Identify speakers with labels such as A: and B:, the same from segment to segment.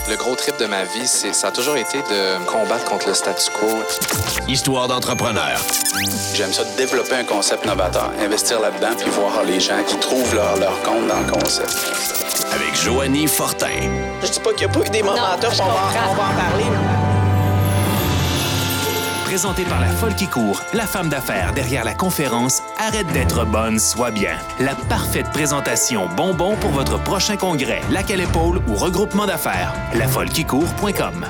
A: Le gros trip de ma vie, ça a toujours été de combattre contre le statu quo.
B: Histoire d'entrepreneur.
C: J'aime ça développer un concept novateur, investir là-dedans, puis voir les gens qui trouvent leur compte dans le concept.
B: Avec Joanie Fortin.
C: Je dis pas qu'il n'y a pas eu des moments tough, on va en parler.
D: Présenté par La Folle qui court, la femme d'affaires derrière la conférence Arrête d'être bonne, sois bien. La parfaite présentation bonbon pour votre prochain congrès, lac à l'épaule ou regroupement d'affaires. lafollequicourt.com.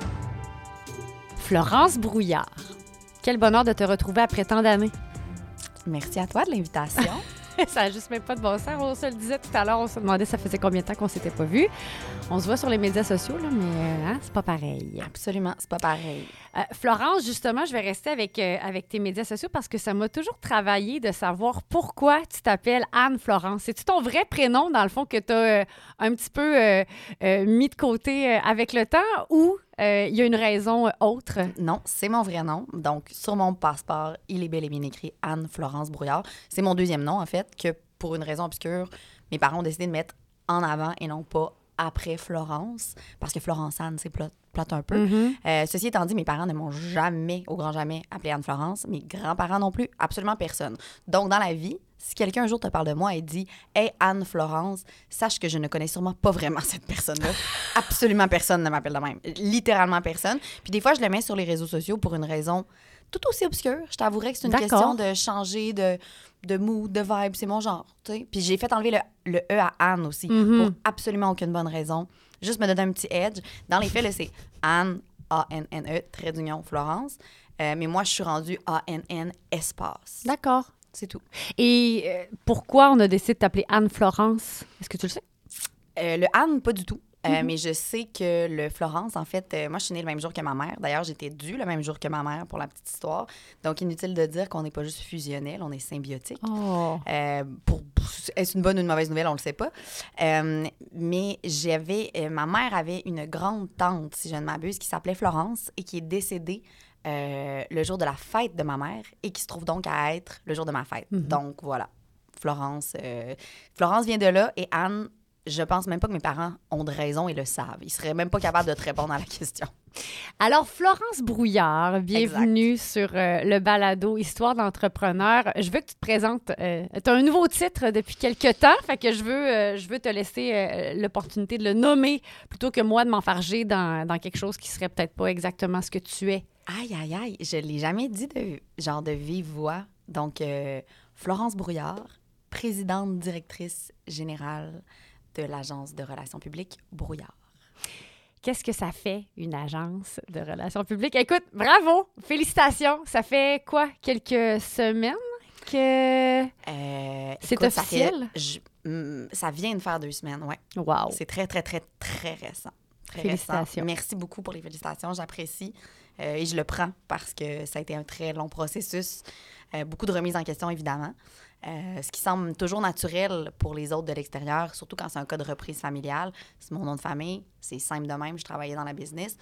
E: Florence Brouillard, quel bonheur de te retrouver après tant d'années.
F: Merci à toi de l'invitation.
E: Ça n'a juste même pas de bon sens. On se le disait tout à l'heure, on se demandait ça faisait combien de temps qu'on s'était pas vus. On se voit sur les médias sociaux, là, mais c'est pas pareil.
F: Absolument, c'est pas pareil.
E: Florence, justement, je vais rester avec tes médias sociaux parce que ça m'a toujours travaillé de savoir pourquoi tu t'appelles Anne-Florence. C'est-tu ton vrai prénom, dans le fond, que tu as un petit peu mis de côté avec le temps ou il y a une raison autre?
F: Non, c'est mon vrai nom. Donc, sur mon passeport, il est bel et bien écrit Anne-Florence Brouillard. C'est mon deuxième nom, en fait, que pour une raison obscure, mes parents ont décidé de mettre en avant et non pas après Florence, parce que Florence Anne, c'est plate un peu.
E: Mm-hmm.
F: Ceci étant dit, mes parents ne m'ont jamais, au grand jamais, appelé Anne-Florence. Mes grands-parents non plus, absolument personne. Donc, dans la vie, si quelqu'un un jour te parle de moi et dit « Hey, Anne-Florence », sache que je ne connais sûrement pas vraiment cette personne-là. Absolument personne ne m'appelle de même. Littéralement personne. Puis des fois, je le mets sur les réseaux sociaux pour une raison tout aussi obscure. Je t'avouerais que c'est une question de changer de mood, de vibe. C'est mon genre, tu sais. Puis j'ai fait enlever le « E » à Anne aussi, pour absolument aucune bonne raison. Juste me donner un petit edge. Dans les faits, là, c'est Anne, A-N-N-E, trait d'union, Florence. Mais moi, je suis rendue A-N-N, espace.
E: D'accord.
F: C'est tout.
E: Et pourquoi on a décidé de t'appeler Anne-Florence? Est-ce que tu le sais?
F: Le Anne, pas du tout. Mais je sais que le Florence, en fait, moi, je suis née le même jour que ma mère. D'ailleurs, j'étais due le même jour que ma mère, pour la petite histoire. Donc, inutile de dire qu'on n'est pas juste fusionnel, on est symbiotique.
E: Oh.
F: Est-ce une bonne ou une mauvaise nouvelle? On le sait pas. Mais ma mère avait une grande tante, si je ne m'abuse, qui s'appelait Florence et qui est décédée le jour de la fête de ma mère et qui se trouve donc à être le jour de ma fête. Donc, voilà. Florence vient de là et Anne, je pense même pas que mes parents ont de raison et le savent. Ils seraient même pas capables de te répondre à la question.
E: Alors, Florence Brouillard, bienvenue sur le balado Histoire d'entrepreneur. Je veux que tu te présentes. Tu as un nouveau titre depuis quelques temps, fait que je veux te laisser l'opportunité de le nommer plutôt que moi de m'enfarger dans quelque chose qui serait peut-être pas exactement ce que tu es.
F: Aïe, je l'ai jamais dit de vive voix. Donc, Florence Brouillard, présidente directrice générale de l'agence de relations publiques Brouillard.
E: Qu'est-ce que ça fait, une agence de relations publiques? Écoute, bravo! Félicitations! Ça fait quoi? Quelques semaines que c'est officiel?
F: Ça vient de faire 2 semaines, oui.
E: Wow!
F: C'est très, très, très, très récent. Très
E: félicitations.
F: Récent. Merci beaucoup pour les félicitations. J'apprécie et je le prends parce que ça a été un très long processus. Beaucoup de remises en question, évidemment. Ce qui semble toujours naturel pour les autres de l'extérieur, surtout quand c'est un cas de reprise familiale. C'est mon nom de famille, c'est simple de même, je travaillais dans la business.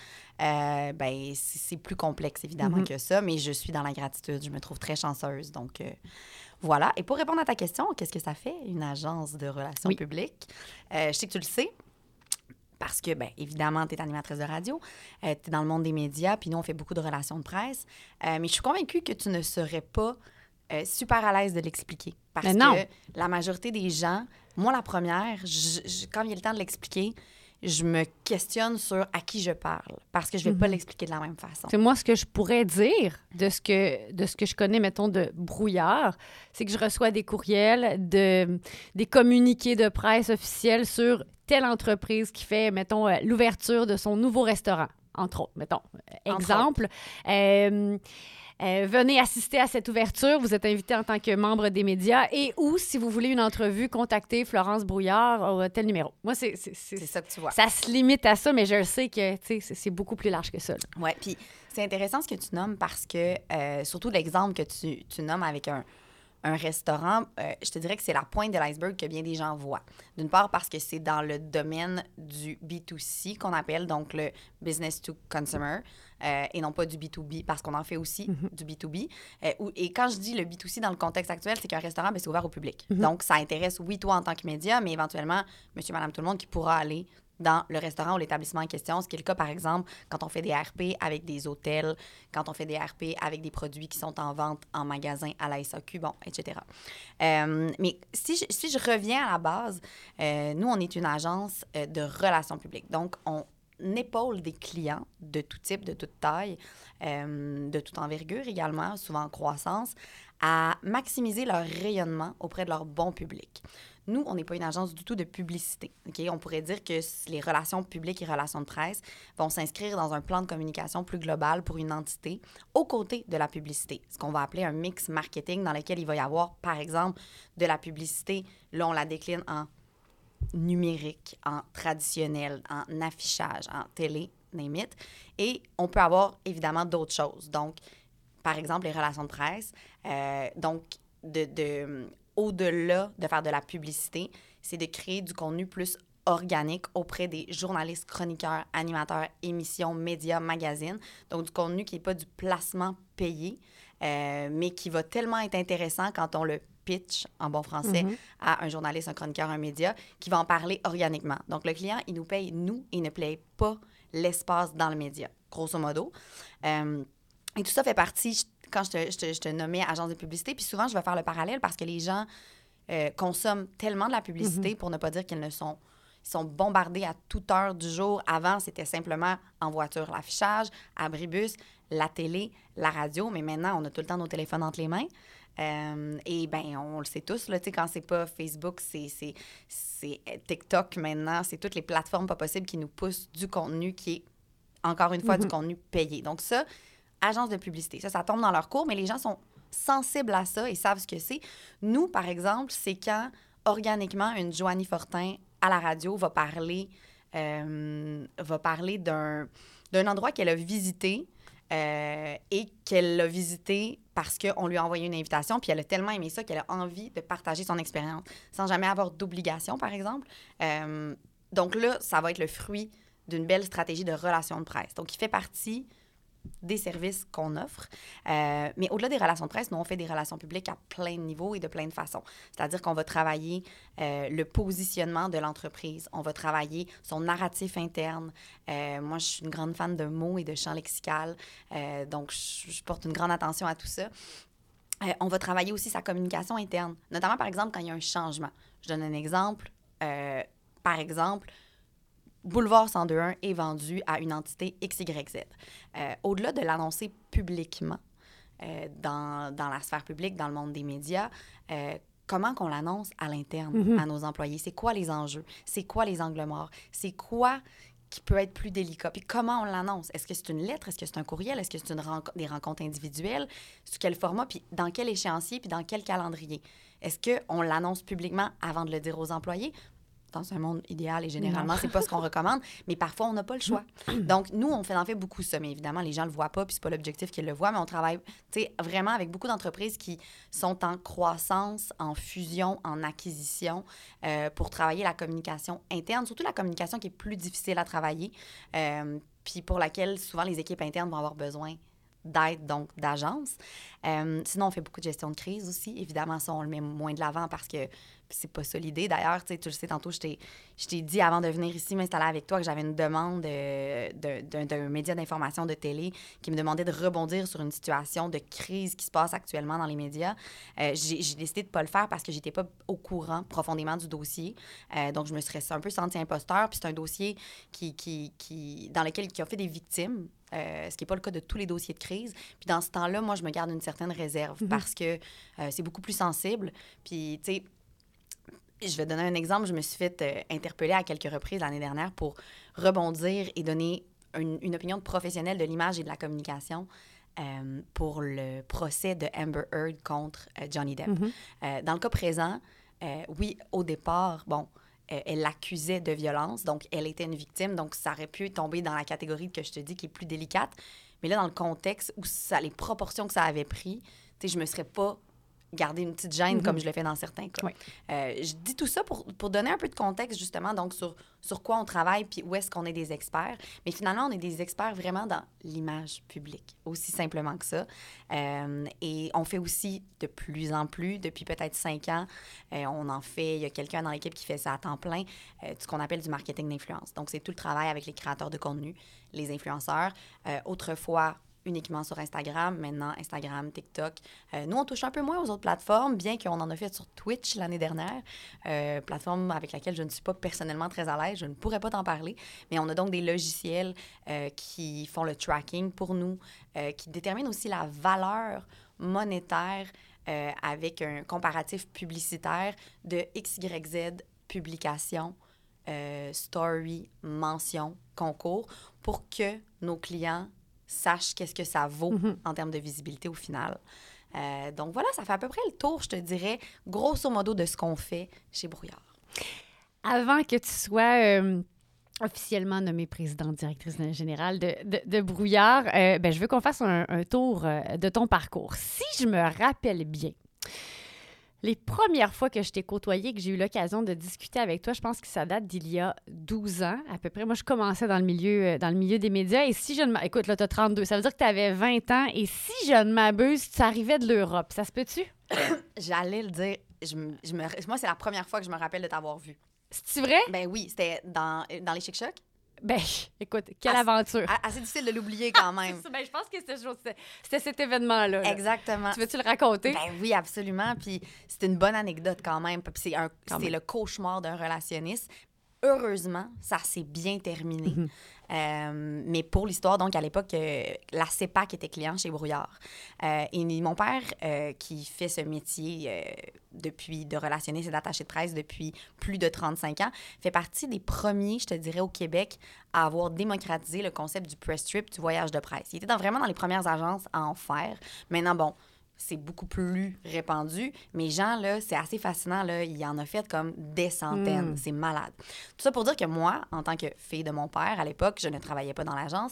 F: C'est plus complexe, évidemment, que ça, mais je suis dans la gratitude. Je me trouve très chanceuse, donc voilà. Et pour répondre à ta question, qu'est-ce que ça fait, une agence de relations publiques? Je sais que tu le sais. Parce que, bien, évidemment, tu es animatrice de radio, tu es dans le monde des médias, puis nous, on fait beaucoup de relations de presse. Mais je suis convaincue que tu ne serais pas super à l'aise de l'expliquer. Parce que la majorité des gens, moi, la première, quand il y a le temps de l'expliquer, je me questionne sur à qui je parle. Parce que je ne vais pas l'expliquer de la même façon.
E: C'est moi, ce que je pourrais dire de ce que je connais, mettons, de Brouillard, c'est que je reçois des courriels, des communiqués de presse officiels sur telle entreprise qui fait, mettons, l'ouverture de son nouveau restaurant, entre autres. Mettons, exemple. Venez assister à cette ouverture. Vous êtes invité en tant que membre des médias. Et ou, si vous voulez une entrevue, contactez Florence Brouillard au tel numéro. Moi, c'est
F: ça que tu vois.
E: Ça se limite à ça, mais je le sais que c'est beaucoup plus large que ça.
F: Oui, puis c'est intéressant ce que tu nommes parce que, surtout l'exemple que tu nommes avec un restaurant, je te dirais que c'est la pointe de l'iceberg que bien des gens voient. D'une part, parce que c'est dans le domaine du B2C qu'on appelle donc le business to consumer et non pas du B2B, parce qu'on en fait aussi du B2B. Et quand je dis le B2C dans le contexte actuel, c'est qu'un restaurant, c'est ouvert au public. Donc, ça intéresse, oui, toi en tant que média, mais éventuellement, monsieur, madame, tout le monde qui pourra aller dans le restaurant ou l'établissement en question, ce qui est le cas, par exemple, quand on fait des RP avec des hôtels, quand on fait des RP avec des produits qui sont en vente en magasin, à la SAQ, bon, etc. Mais si je reviens à la base, nous, on est une agence de relations publiques. Donc, on épaule des clients de tout type, de toute taille, de toute envergure également, souvent en croissance, à maximiser leur rayonnement auprès de leur bon public. Nous, on n'est pas une agence du tout de publicité. Okay? On pourrait dire que les relations publiques et relations de presse vont s'inscrire dans un plan de communication plus global pour une entité aux côtés de la publicité, ce qu'on va appeler un mix marketing dans lequel il va y avoir, par exemple, de la publicité. Là, on la décline en numérique, en traditionnel, en affichage, en télé, name it. Et on peut avoir évidemment d'autres choses. Donc, par exemple, les relations de presse. Donc, au-delà de faire de la publicité, c'est de créer du contenu plus organique auprès des journalistes, chroniqueurs, animateurs, émissions, médias, magazines. Donc, du contenu qui n'est pas du placement payé, mais qui va tellement être intéressant quand on le pitch, en bon français, à un journaliste, un chroniqueur, un média, qui va en parler organiquement. Donc, le client, il nous paye, nous, et il ne paye pas l'espace dans le média, grosso modo. Et tout ça fait partie, quand je te nommais agence de publicité, puis souvent, je vais faire le parallèle parce que les gens consomment tellement de la publicité, pour ne pas dire qu'ils sont bombardés à toute heure du jour. Avant, c'était simplement en voiture, l'affichage, abribus, la télé, la radio, mais maintenant, on a tout le temps nos téléphones entre les mains. Et bien, on le sait tous, là, tu sais, quand c'est pas Facebook, c'est TikTok maintenant, c'est toutes les plateformes pas possibles qui nous poussent du contenu qui est, encore une fois, du contenu payé. Donc ça, agence de publicité, ça tombe dans leur cours, mais les gens sont sensibles à ça et savent ce que c'est. Nous, par exemple, c'est quand, organiquement, une Joanie Fortin à la radio va parler d'un endroit qu'elle a visité et qu'elle l'a visité parce qu'on lui a envoyé une invitation, puis elle a tellement aimé ça qu'elle a envie de partager son expérience sans jamais avoir d'obligation, par exemple. Donc là, ça va être le fruit d'une belle stratégie de relations de presse. Donc, il fait partie des services qu'on offre. Mais au-delà des relations de presse, nous, on fait des relations publiques à plein de niveaux et de plein de façons. C'est-à-dire qu'on va travailler le positionnement de l'entreprise. On va travailler son narratif interne. Moi, je suis une grande fan de mots et de champ lexical. Donc, je porte une grande attention à tout ça. On va travailler aussi sa communication interne, notamment, par exemple, quand il y a un changement. Je donne un exemple. Par exemple, Boulevard 1021 est vendu à une entité XYZ. Au-delà de l'annoncer publiquement dans la sphère publique, dans le monde des médias, comment qu'on l'annonce à l'interne, à nos employés? C'est quoi les enjeux? C'est quoi les angles morts? C'est quoi qui peut être plus délicat? Puis comment on l'annonce? Est-ce que c'est une lettre? Est-ce que c'est un courriel? Est-ce que c'est des rencontres individuelles? Sous quel format? Puis dans quel échéancier? Puis dans quel calendrier? Est-ce qu'on l'annonce publiquement avant de le dire aux employés? Dans un monde idéal et généralement, c'est pas ce qu'on recommande, mais parfois, on n'a pas le choix. Donc, nous, on en fait beaucoup ça, mais évidemment, les gens le voient pas, puis c'est pas l'objectif qu'ils le voient, mais on travaille, tu sais, vraiment avec beaucoup d'entreprises qui sont en croissance, en fusion, en acquisition, pour travailler la communication interne, surtout la communication qui est plus difficile à travailler, puis pour laquelle, souvent, les équipes internes vont avoir besoin d'aide, donc d'agence. Sinon, on fait beaucoup de gestion de crise aussi. Évidemment, ça, on le met moins de l'avant parce que c'est pas ça l'idée. D'ailleurs, tu le sais, tantôt, je t'ai dit avant de venir ici m'installer avec toi que j'avais une demande d'un média d'information de télé qui me demandait de rebondir sur une situation de crise qui se passe actuellement dans les médias. J'ai décidé de pas le faire parce que j'étais pas au courant profondément du dossier. Donc, je me serais un peu sentie imposteur. Puis c'est un dossier dans lequel qui a fait des victimes. Ce qui n'est pas le cas de tous les dossiers de crise. Puis dans ce temps-là, moi, je me garde une certaine réserve parce que c'est beaucoup plus sensible. Puis, tu sais, je vais donner un exemple. Je me suis fait interpeller à quelques reprises l'année dernière pour rebondir et donner une opinion de professionnel de l'image et de la communication pour le procès de Amber Heard contre Johnny Depp. Dans le cas présent, oui, au départ, bon, elle l'accusait de violence, donc elle était une victime, donc ça aurait pu tomber dans la catégorie que je te dis qui est plus délicate. Mais là, dans le contexte où les proportions que ça avait pris, tu sais, je me serais pas garder une petite gêne comme je le fais dans certains cas.
E: Oui.
F: Je dis tout ça pour donner un peu de contexte, justement, donc sur quoi on travaille puis où est-ce qu'on est des experts. Mais finalement, on est des experts vraiment dans l'image publique, aussi simplement que ça. Et on fait aussi de plus en plus, depuis peut-être 5 ans, on en fait, il y a quelqu'un dans l'équipe qui fait ça à temps plein, ce qu'on appelle du marketing d'influence. Donc, c'est tout le travail avec les créateurs de contenu, les influenceurs. Autrefois, uniquement sur Instagram, maintenant Instagram, TikTok. Nous, on touche un peu moins aux autres plateformes, bien qu'on en a fait sur Twitch l'année dernière, plateforme avec laquelle je ne suis pas personnellement très à l'aise, je ne pourrais pas t'en parler, mais on a donc des logiciels qui font le tracking pour nous, qui déterminent aussi la valeur monétaire avec un comparatif publicitaire de XYZ publications, story, mention, concours, pour que nos clients sachent qu'est-ce que ça vaut en termes de visibilité au final. Donc voilà, ça fait à peu près le tour, je te dirais, grosso modo, de ce qu'on fait chez Brouillard.
E: Avant que tu sois officiellement nommée présidente directrice générale de Brouillard, je veux qu'on fasse un tour de ton parcours. Si je me rappelle bien, les premières fois que je t'ai côtoyée, que j'ai eu l'occasion de discuter avec toi, je pense que ça date d'il y a 12 ans à peu près. Moi, je commençais dans le milieu des médias. Et si je ne m'abuse, écoute, là, tu as 32, ça veut dire que tu avais 20 ans. Et si je ne m'abuse, tu arrivais de l'Europe. Ça se peut-tu?
F: J'allais le dire. Moi, c'est la première fois que je me rappelle de t'avoir vu.
E: C'est-tu vrai?
F: Ben oui, c'était dans les Chic Chocs.
E: Ben, écoute, quelle aventure.
F: Assez difficile de l'oublier quand même.
E: Je pense que c'était cet événement-là. Là.
F: Exactement.
E: Tu veux-tu le raconter?
F: Ben oui, absolument. Puis c'est une bonne anecdote quand même. Puis c'est le cauchemar d'un relationniste. Heureusement, ça s'est bien terminé. Mais pour l'histoire, donc, à l'époque, la CEPAC était client chez Brouillard. Et mon père, qui fait ce métier de relationniste et d'attaché de presse depuis plus de 35 ans, fait partie des premiers, je te dirais, au Québec à avoir démocratisé le concept du press trip, du voyage de presse. Il était vraiment dans les premières agences à en faire. Maintenant, bon, c'est beaucoup plus répandu. Mais Jean, là, c'est assez fascinant. Là, il en a fait comme des centaines. C'est malade. Tout ça pour dire que moi, en tant que fille de mon père, à l'époque, je ne travaillais pas dans l'agence.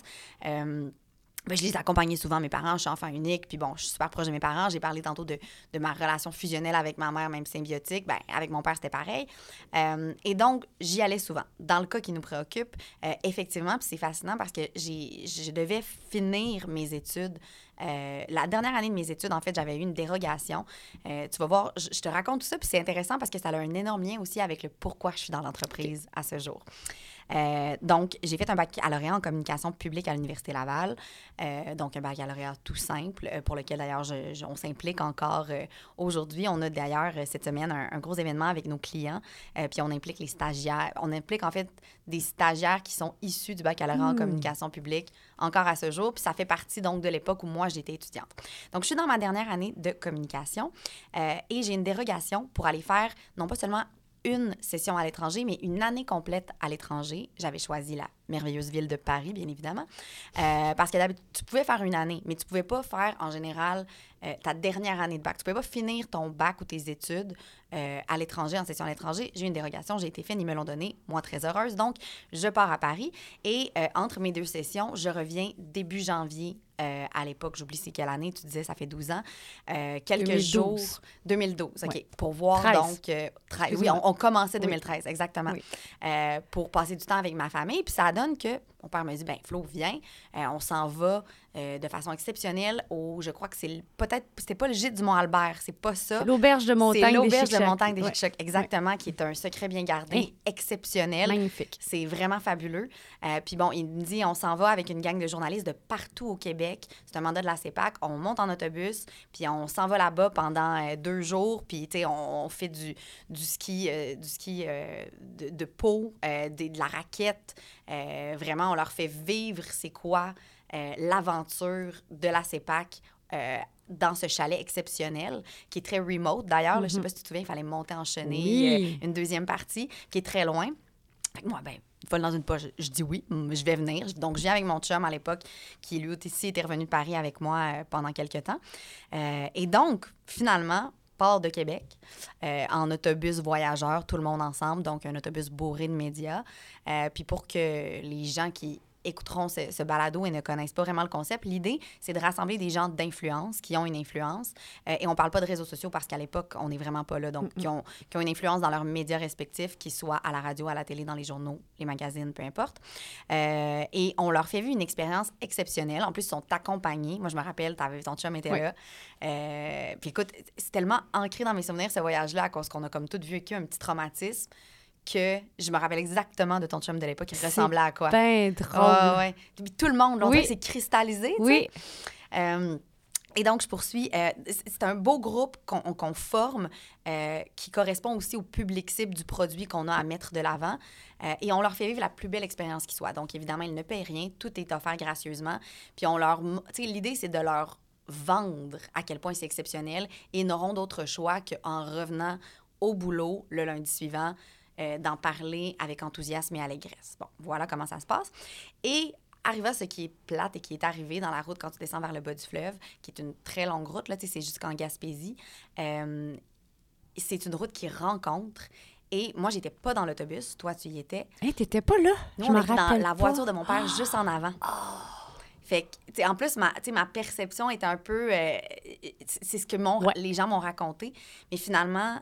F: Je les accompagnais souvent, mes parents. Je suis enfant unique. Puis bon, je suis super proche de mes parents. J'ai parlé tantôt de ma relation fusionnelle avec ma mère, même symbiotique. Ben, avec mon père, c'était pareil. Et donc, j'y allais souvent. Dans le cas qui nous préoccupe, effectivement, puis c'est fascinant parce que je devais finir mes études. La dernière année de mes études, en fait, j'avais eu une dérogation. Tu vas voir, je te raconte tout ça, puis c'est intéressant parce que ça a un énorme lien aussi avec le pourquoi je suis dans l'entreprise à ce jour. Donc, j'ai fait un baccalauréat en communication publique à l'Université Laval. Donc, un baccalauréat tout simple, pour lequel, d'ailleurs, on s'implique encore aujourd'hui. On a, d'ailleurs, cette semaine, un gros événement avec nos clients. Puis, on implique les stagiaires. On implique, en fait, des stagiaires qui sont issus du baccalauréat en communication publique encore à ce jour. Puis, ça fait partie, donc, de l'époque où moi, j'étais étudiante. Donc, je suis dans ma dernière année de communication et j'ai une dérogation pour aller faire, non pas seulement une session à l'étranger, mais une année complète à l'étranger. J'avais choisi la merveilleuse ville de Paris, bien évidemment, parce que d'habitude, tu pouvais faire une année, mais tu pouvais pas faire, en général, ta dernière année de bac. Tu pouvais pas finir ton bac ou tes études à l'étranger, en session à l'étranger. J'ai eu une dérogation, j'ai été fine, ils me l'ont donnée, moi, très heureuse. Donc, je pars à Paris et entre mes 2 sessions, je reviens début janvier. À l'époque, j'oublie c'est quelle année, tu disais, ça fait 12 ans. Quelques
E: 2012.
F: jours. 2012, OK.
E: Ouais.
F: Pour voir
E: 13.
F: Donc... 13. Oui, on commençait 2013, exactement.
E: Oui.
F: Pour passer du temps avec ma famille. Puis ça donne que mon père me dit, ben Flo, viens, on s'en va de façon exceptionnelle je crois que c'était pas le gîte du Mont-Albert, c'est pas ça.
E: C'est l'auberge de montagne.
F: C'est l'auberge
E: des
F: de montagne des
E: Ouais.
F: Chic-Chocs, exactement, qui est un secret bien gardé, exceptionnel.
E: Magnifique.
F: C'est vraiment fabuleux. Puis bon, il me dit, on s'en va avec une gang de journalistes de partout au Québec. C'est un mandat de la CEPAC. On monte en autobus, puis on s'en va là-bas pendant 2 jours. Puis, tu sais, on fait du ski de peau, de la raquette. Vraiment, on leur fait vivre c'est quoi l'aventure de la CEPAC dans ce chalet exceptionnel, qui est très remote. D'ailleurs, là, je ne sais pas si tu te souviens, il fallait monter en chenille, une deuxième partie, qui est très loin. Fait que moi, ben, vol dans une poche, je dis oui, je vais venir. Donc, je viens avec mon chum à l'époque, qui lui aussi était revenu de Paris avec moi pendant quelques temps. Et donc, finalement, part de Québec en autobus voyageur, tout le monde ensemble, donc un autobus bourré de médias. Puis pour que les gens qui écouteront ce balado et ne connaissent pas vraiment le concept, l'idée, c'est de rassembler des gens d'influence, qui ont une influence. Et on parle pas de réseaux sociaux parce qu'à l'époque, on n'est vraiment pas là. Donc, qui ont une influence dans leurs médias respectifs, qu'ils soient à la radio, à la télé, dans les journaux, les magazines, peu importe. Et on leur fait vivre une expérience exceptionnelle. En plus, ils sont accompagnés. Moi, je me rappelle, ton chum était là. Puis écoute, c'est tellement ancré dans mes souvenirs, ce voyage-là, à cause qu'on a comme tout vécu un petit traumatisme, que je me rappelle exactement de ton chum de l'époque. Il ressemblait à quoi?
E: Ben drôle.
F: Ouais. Puis tout le monde, on s'est cristallisé, tu sais. Et donc, je poursuis. C'est un beau groupe qu'on forme qui correspond aussi au public cible du produit qu'on a à mettre de l'avant. Et on leur fait vivre la plus belle expérience qui soit. Donc, évidemment, ils ne payent rien. Tout est offert gracieusement. Puis on leur... Tu sais, l'idée, c'est de leur vendre à quel point c'est exceptionnel et ils n'auront d'autre choix qu'en revenant au boulot le lundi suivant, d'en parler avec enthousiasme et allégresse. Bon, voilà comment ça se passe. Et arrivé à ce qui est plate et qui est arrivé dans la route quand tu descends vers le bas du fleuve, qui est une très longue route, là, tu sais, c'est jusqu'en Gaspésie. C'est une route qui rencontre. Et moi, j'étais pas dans l'autobus. Toi, tu y étais.
E: Hey, t'étais pas là?
F: Nous, on était dans la voiture de mon père juste en avant. Fait que, en plus, ma perception était un peu... c'est ce que les gens m'ont raconté. Mais finalement,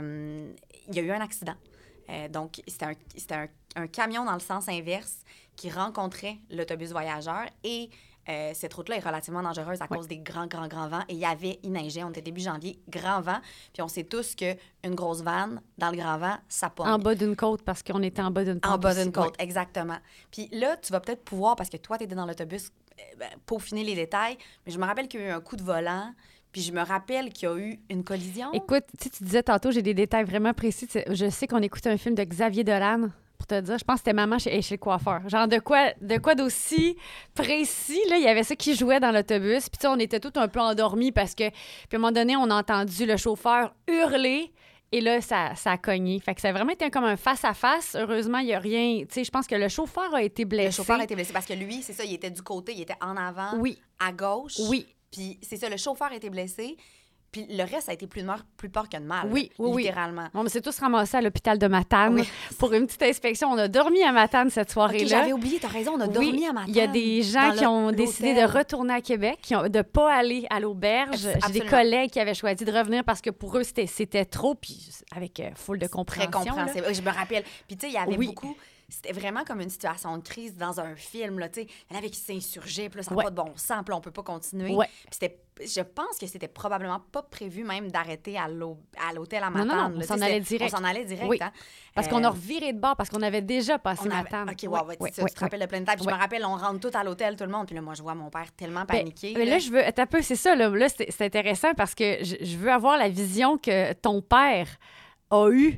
F: il y a eu un accident. Donc, c'était un camion dans le sens inverse qui rencontrait l'autobus voyageur. Et cette route-là est relativement dangereuse à cause des grands vents. Et il neigeait, on était début janvier, grand vent. Puis on sait tous qu'une grosse vanne, dans le grand vent, ça pogne.
E: En bas d'une côte, parce qu'on était en bas d'une côte.
F: En bas d'une côte, exactement. Puis là, tu vas peut-être pouvoir, parce que toi, tu étais dans l'autobus, peaufiner les détails. Mais je me rappelle qu'il y a eu un coup de volant. Puis je me rappelle qu'il y a eu une collision.
E: Écoute, tu disais tantôt, j'ai des détails vraiment précis. Je sais qu'on écoutait un film de Xavier Dolan, pour te dire. Je pense que c'était Maman chez le coiffeur. Genre de quoi d'aussi précis. Là, il y avait ça qui jouait dans l'autobus. Puis tu sais, on était tous un peu endormis parce que... Puis à un moment donné, on a entendu le chauffeur hurler. Et là, ça a cogné. Fait que ça a vraiment été comme un face-à-face. Heureusement, il n'y a rien... Tu sais, je pense que le chauffeur a été blessé.
F: Le chauffeur a été blessé parce que lui, c'est ça, il était du côté, il était en avant, à gauche.
E: Oui.
F: Puis c'est ça, le chauffeur a été blessé. Puis le reste, ça a été plus peur que de mal.
E: Oui.
F: Littéralement.
E: On s'est tous ramassés à l'hôpital de Matane pour une petite inspection. On a dormi à Matane cette soirée-là.
F: OK, j'avais oublié, t'as raison, on a dormi à Matane.
E: Il y a des gens qui ont décidé de retourner à Québec, de ne pas aller à l'auberge. J'ai des collègues qui avaient choisi de revenir parce que pour eux, c'était trop, puis avec foule de compréhension.
F: Très compréhensible. Oui, je me rappelle. Puis tu sais, il y avait beaucoup... C'était vraiment comme une situation de crise dans un film, là, tu sais. Il y en avait qui s'insurgeaient, puis là, ça n'a pas de bon sens, puis là, on peut pas continuer. Puis je pense que c'était probablement pas prévu même d'arrêter à l'hôtel à Matane.
E: Non, on s'en allait direct.
F: On s'en allait direct,
E: oui.
F: Hein?
E: Parce qu'on a reviré de bord, parce qu'on avait déjà passé Matane.
F: OK, tu te rappelles le plein de table. Je me rappelle, on rentre tout à l'hôtel, tout le monde, puis là, moi, je vois mon père tellement paniqué.
E: Mais là, je veux... Attends un peu, c'est ça, là c'est intéressant parce que je veux avoir la vision que ton père a eue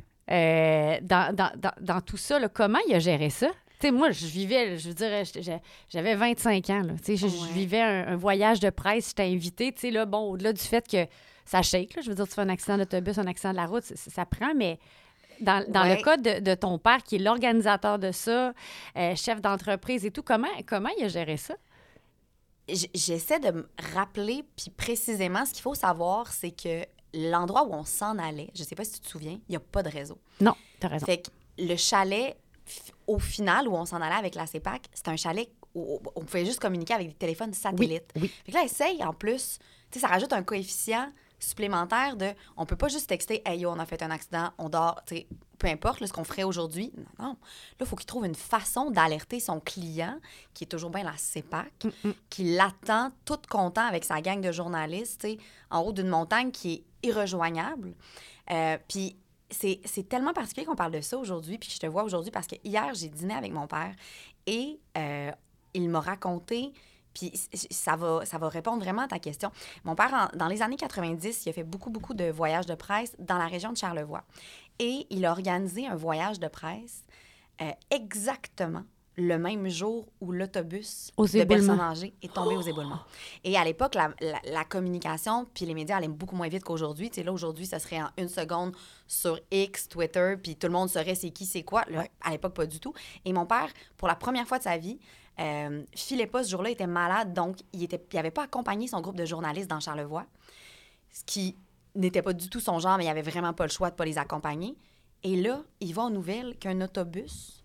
E: dans tout ça, là, comment il a géré ça? Tu sais, moi, je vivais, je veux dire, j'avais 25 ans. Là, tu sais, je vivais un voyage de presse, j'étais invitée. Tu sais, là, bon, au-delà du fait que ça shake, là, je veux dire, tu fais un accident d'autobus, un accident de la route, ça prend, mais dans le cas de ton père, qui est l'organisateur de ça, chef d'entreprise et tout, comment il a géré ça?
F: J'essaie de me rappeler, puis précisément, ce qu'il faut savoir, c'est que l'endroit où on s'en allait, je sais pas si tu te souviens, il n'y a pas de réseau.
E: Non, t'as raison.
F: Fait que le chalet, au final, où on s'en allait avec la CEPAC, c'était un chalet où on pouvait juste communiquer avec des téléphones satellites.
E: Oui.
F: Fait que là, essaye, en plus, tu sais, ça rajoute un coefficient supplémentaire de... On peut pas juste texter « Hey, yo, on a fait un accident, on dort », tu sais, peu importe là, ce qu'on ferait aujourd'hui. Non. Là, il faut qu'il trouve une façon d'alerter son client, qui est toujours bien la CEPAC, qui l'attend tout content avec sa gang de journalistes, tu sais, en haut d'une montagne qui est irrejoignable. Puis c'est tellement particulier qu'on parle de ça aujourd'hui, puis je te vois aujourd'hui parce que hier, j'ai dîné avec mon père et il m'a raconté... Puis ça va répondre vraiment à ta question. Mon père, dans les années 90, il a fait beaucoup de voyages de presse dans la région de Charlevoix. Et il a organisé un voyage de presse exactement le même jour où l'autobus de personnes âgées est tombé aux éboulements. Et à l'époque, la communication puis les médias allaient beaucoup moins vite qu'aujourd'hui. Tu sais, là, aujourd'hui, ça serait en 1 seconde sur X, Twitter, puis tout le monde saurait c'est qui, c'est quoi. Là, à l'époque, pas du tout. Et mon père, pour la première fois de sa vie, filait pas ce jour-là, il était malade, donc il avait pas accompagné son groupe de journalistes dans Charlevoix, ce qui n'était pas du tout son genre, mais il avait vraiment pas le choix de pas les accompagner. Et là, il va aux nouvelles qu'un autobus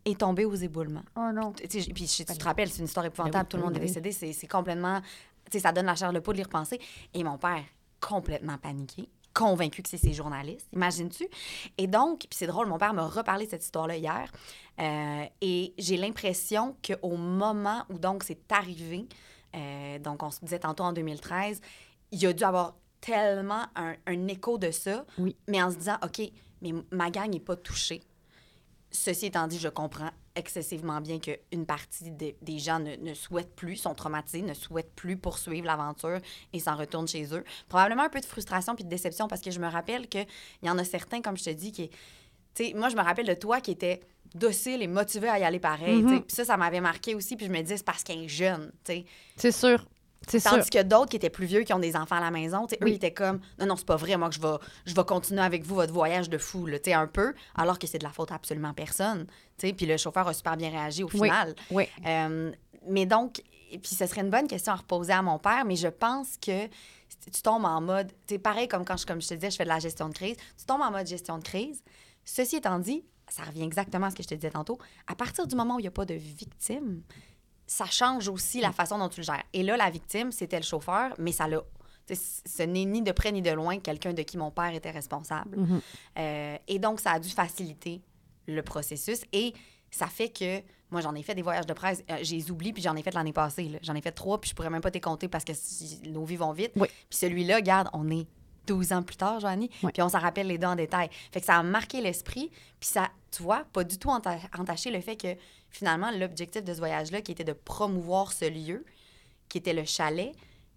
F: est tombé aux éboulements.
E: Oh non.
F: Puis tu te rappelles, c'est une histoire épouvantable,
E: oui,
F: tout le monde est décédé, c'est complètement... ça donne la chair de poule de y repenser. Et mon père, complètement paniqué, convaincu que c'est ces journalistes, imagines-tu? Et donc, puis c'est drôle, mon père m'a reparlé de cette histoire-là hier, et j'ai l'impression qu'au moment où donc c'est arrivé, donc on se disait tantôt en 2013, il y a dû avoir tellement un écho de ça, mais en se disant, OK, mais ma gang n'est pas touchée. Ceci étant dit, je comprends excessivement bien qu'une partie des gens ne souhaitent plus, sont traumatisés, ne souhaitent plus poursuivre l'aventure et s'en retournent chez eux. Probablement un peu de frustration puis de déception parce que je me rappelle qu'il y en a certains, comme je te dis, qui... moi, je me rappelle de toi qui était docile et motivé à y aller pareil. Puis ça m'avait marqué aussi. Puis je me dis, c'est parce qu'elle est jeune. T'sais.
E: C'est sûr.
F: Tandis que d'autres qui étaient plus vieux, qui ont des enfants à la maison, eux, ils étaient comme « Non, c'est pas vrai, moi, que je vais continuer avec vous votre voyage de fou, là, un peu, alors que c'est de la faute à absolument personne. » Puis le chauffeur a super bien réagi au final.
E: Oui.
F: Mais donc, puis ce serait une bonne question à reposer à mon père, mais je pense que tu tombes en mode... pareil comme quand, comme je te disais, je fais de la gestion de crise. Tu tombes en mode gestion de crise. Ceci étant dit, ça revient exactement à ce que je te disais tantôt. À partir du moment où il n'y a pas de victime... ça change aussi la façon dont tu le gères. Et là, la victime, c'était le chauffeur, mais ça l'a... Ce n'est ni de près ni de loin quelqu'un de qui mon père était responsable. Et donc, ça a dû faciliter le processus. Et ça fait que... Moi, j'en ai fait des voyages de presse. J'ai les oublié, puis j'en ai fait l'année passée. Là. J'en ai fait 3, puis je pourrais même pas t'y compter parce que nos vies vont vite.
E: Oui.
F: Puis celui-là, regarde, on est 12 ans plus tard, Joanie, puis on s'en rappelle les deux en détail. Fait que ça a marqué l'esprit, puis ça, tu vois, pas du tout entaché le fait que, finalement, l'objectif de ce voyage-là, qui était de promouvoir ce lieu, qui était le chalet,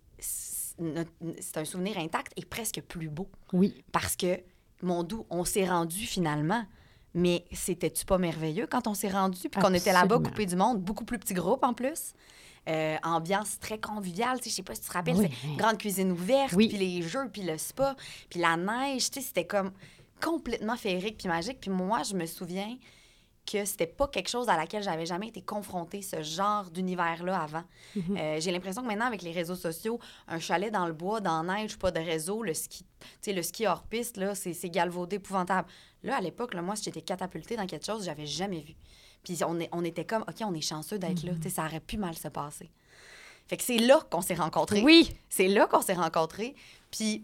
F: c'est un souvenir intact et presque plus beau.
E: Oui.
F: Parce que, mon doux, on s'est rendu finalement, mais c'était-tu pas merveilleux quand on s'est rendu, puis qu'on était là-bas coupé du monde, beaucoup plus petit groupe en plus? Ambiance très conviviale, je sais pas si tu te rappelles, c'est grande cuisine ouverte, puis les jeux, puis le spa, puis la neige, c'était comme complètement féerique puis magique. Puis moi, je me souviens que c'était pas quelque chose à laquelle j'avais jamais été confrontée, ce genre d'univers-là avant. J'ai l'impression que maintenant, avec les réseaux sociaux, un chalet dans le bois, dans la neige, pas de réseau, le ski hors piste, là, c'est galvaudé, épouvantable. Là, à l'époque, là, moi, si j'étais catapultée dans quelque chose que j'avais jamais vu. Puis on était comme, OK, on est chanceux d'être là. Ça aurait pu mal se passer. Fait que c'est là qu'on s'est rencontrés.
E: Oui.
F: C'est là qu'on s'est rencontrés. Puis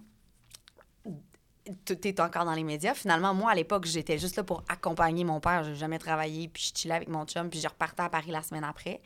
F: t'es encore dans les médias. Finalement, moi, à l'époque, j'étais juste là pour accompagner mon père. Je n'ai jamais travaillé. Puis je chillais avec mon chum. Puis je repartais à Paris la semaine après.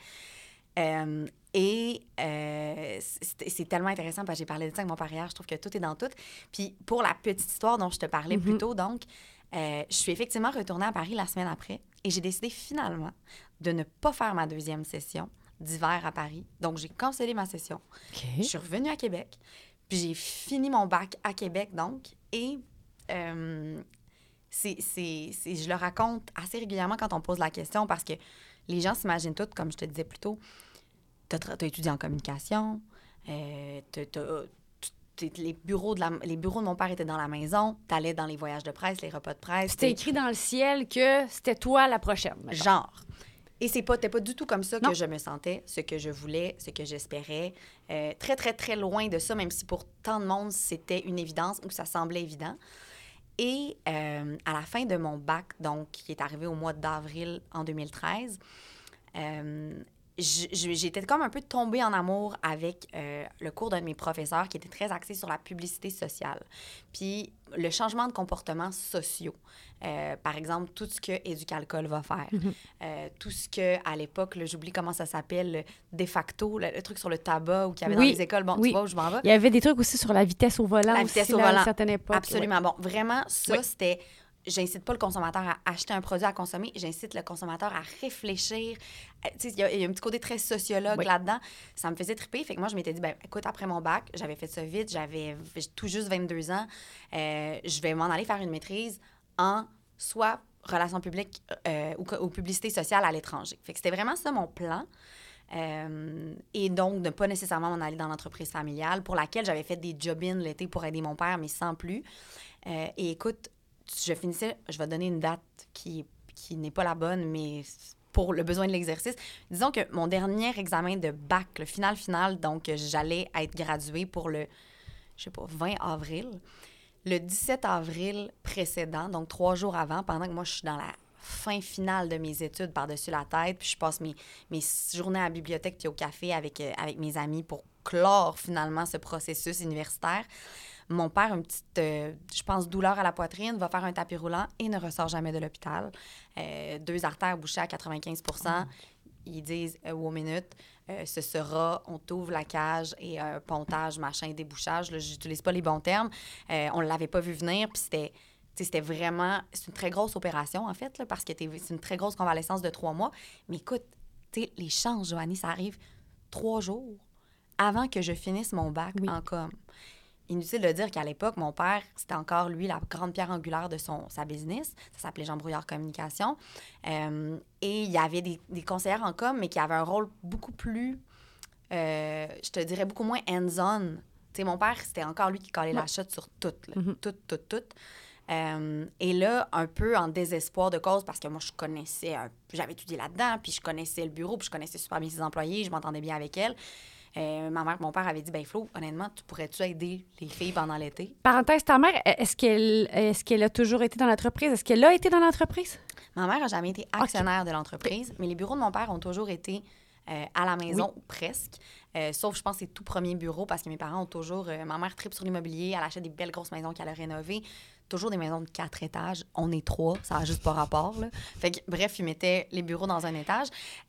F: C'est tellement intéressant parce que j'ai parlé de ça avec mon père hier. Je trouve que tout est dans tout. Puis pour la petite histoire dont je te parlais plus tôt, donc, je suis effectivement retournée à Paris la semaine après. Et j'ai décidé finalement de ne pas faire ma deuxième session d'hiver à Paris. Donc, j'ai cancellé ma session. Je suis revenue à Québec. Puis j'ai fini mon bac à Québec, donc. Et je le raconte assez régulièrement quand on pose la question parce que les gens s'imaginent toutes, comme je te disais plus tôt, t'as étudié en communication, les bureaux de mon père étaient dans la maison, t'allais dans les voyages de presse, les repas de presse.
E: C'était écrit dans le ciel que c'était toi la prochaine. Mettons.
F: Genre. Et t'es pas du tout comme ça que je me sentais, ce que je voulais, ce que j'espérais. Très, très, très loin de ça, même si pour tant de monde, c'était une évidence ou ça semblait évident. Et à la fin de mon bac, donc, qui est arrivé au mois d'avril en 2013, j'étais comme un peu tombée en amour avec le cours d'un de mes professeurs qui était très axé sur la publicité sociale. Puis le changement de comportements sociaux. Par exemple, tout ce que Éducalcool va faire. Tout ce que, à l'époque, là, j'oublie comment ça s'appelle, de facto, le truc sur le tabac ou qu'il y avait dans les écoles. Bon, tu vois où je m'en vais?
E: Il y avait des trucs aussi sur la vitesse au volant.
F: La vitesse au volant. À une
E: certaine époque.
F: Absolument. Bon, vraiment, ça, c'était... J'incite pas le consommateur à acheter un produit à consommer. J'incite le consommateur à réfléchir. Tu sais, il y a un petit côté très sociologue là-dedans. Ça me faisait triper. Fait que moi, je m'étais dit, ben écoute, après mon bac, j'avais fait ça vite. J'avais tout juste 22 ans. Je vais m'en aller faire une maîtrise en soit relations publiques ou publicité sociale à l'étranger. Fait que c'était vraiment ça mon plan. Et donc, ne pas nécessairement m'en aller dans l'entreprise familiale pour laquelle j'avais fait des job-ins l'été pour aider mon père, mais sans plus. Et écoute, je vais donner une date qui n'est pas la bonne, mais pour le besoin de l'exercice. Disons que mon dernier examen de bac, le final, donc j'allais être graduée pour le, 20 avril. Le 17 avril précédent, donc 3 jours avant, pendant que moi, je suis dans la fin finale de mes études par-dessus la tête, puis je passe mes journées à la bibliothèque puis au café avec mes amis pour clore finalement ce processus universitaire. Mon père, une petite, je pense, douleur à la poitrine, va faire un tapis roulant et ne ressort jamais de l'hôpital. 2 artères bouchées à 95 %. Ils disent aux minutes, ce sera, on t'ouvre la cage et pontage, machin, débouchage. Là, j'utilise pas les bons termes. On l'avait pas vu venir, puis c'était vraiment... C'est une très grosse opération, en fait, là, parce que c'est une très grosse convalescence de 3 mois. Mais écoute, les chances, Joanie, ça arrive 3 jours avant que je finisse mon bac en com. Inutile de dire qu'à l'époque, mon père, c'était encore, lui, la grande pierre angulaire de sa business. Ça s'appelait Jean Brouillard Communication. Et il y avait des conseillères en com, mais qui avaient un rôle beaucoup plus, je te dirais, beaucoup moins hands-on. Tu sais, mon père, c'était encore lui qui collait la shot sur tout. Tout. Et là, un peu en désespoir de cause, parce que moi, je connaissais, j'avais étudié là-dedans, puis je connaissais le bureau, puis je connaissais super bien ses employés, je m'entendais bien avec elle. Ma mère, mon père avait dit, Flo, honnêtement, tu pourrais-tu aider les filles pendant l'été?
E: Parenthèse, ta mère, est-ce qu'elle a toujours été dans l'entreprise? Est-ce qu'elle a été dans l'entreprise?
F: Ma mère n'a jamais été actionnaire de l'entreprise, mais les bureaux de mon père ont toujours été à la maison, presque. Sauf, je pense, ses tout premiers bureaux, parce que mes parents ont toujours... ma mère tripe sur l'immobilier, elle achète des belles grosses maisons qu'elle a rénovées. Toujours des maisons de 4 étages. On est 3, ça n'a juste pas rapport, là. Fait que, bref, ils mettaient les bureaux dans un étage.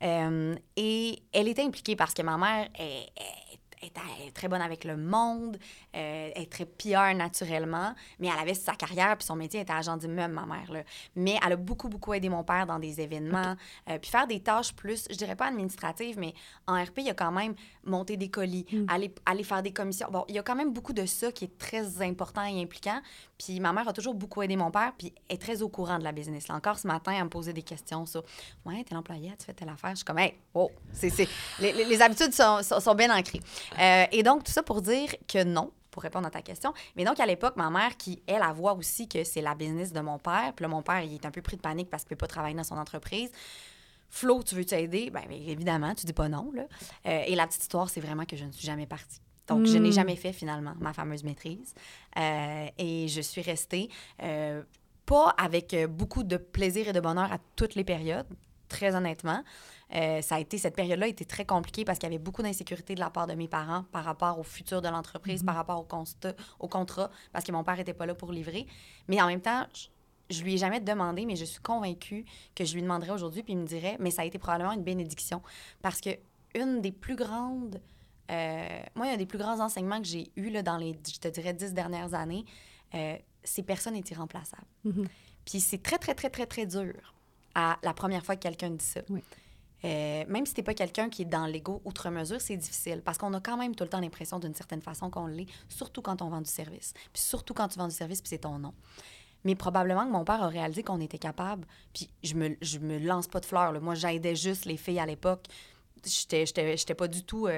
F: Et elle était impliquée parce que ma mère est très bonne avec le monde, est très PR naturellement, mais elle avait sa carrière, puis son métier était agent d'immeuble, ma mère, là. Mais elle a beaucoup, beaucoup aidé mon père dans des événements, puis faire des tâches plus, je dirais pas administratives, mais en RP, il y a quand même monter des colis, aller faire des commissions. Bon, il y a quand même beaucoup de ça qui est très important et impliquant, puis ma mère a toujours beaucoup aidé mon père, puis est très au courant de la business. Là, encore ce matin, elle me posait des questions sur « Ouais, t'es l'employé, tu fais telle affaire? » Je suis comme « Hey, oh! » Les habitudes sont bien ancrées. Et donc, tout ça pour dire que non, pour répondre à ta question. Mais donc, à l'époque, ma mère, qui, elle voit aussi que c'est la business de mon père, puis là, mon père, il est un peu pris de panique parce qu'il ne peut pas travailler dans son entreprise. Flo, tu veux t'aider? Bien, évidemment, tu dis pas non, là. Et la petite histoire, c'est vraiment que je ne suis jamais partie. Donc, je n'ai jamais fait, finalement, ma fameuse maîtrise. Et je suis restée, pas avec beaucoup de plaisir et de bonheur à toutes les périodes, très honnêtement. Cette période-là a été très compliquée parce qu'il y avait beaucoup d'insécurité de la part de mes parents par rapport au futur de l'entreprise, par rapport au contrat, parce que mon père n'était pas là pour livrer. Mais en même temps, je lui ai jamais demandé, mais je suis convaincue que je lui demanderais aujourd'hui, puis il me dirait, mais ça a été probablement une bénédiction. Parce que une des plus grandes... moi, il y a des plus grands enseignements que j'ai eus là, dans les, je te dirais, 10 dernières années. C'est personne n'est irremplaçable. Puis c'est très, très, très, très, très dur à la première fois que quelqu'un dit ça. Oui. Même si t'es pas quelqu'un qui est dans l'ego outre mesure, c'est difficile parce qu'on a quand même tout le temps l'impression d'une certaine façon qu'on l'est, surtout quand on vend du service. Puis surtout quand tu vends du service puis c'est ton nom. Mais probablement que mon père a réalisé qu'on était capable, puis je me lance pas de fleurs, là. Moi, j'aidais juste les filles à l'époque. J'étais pas du tout...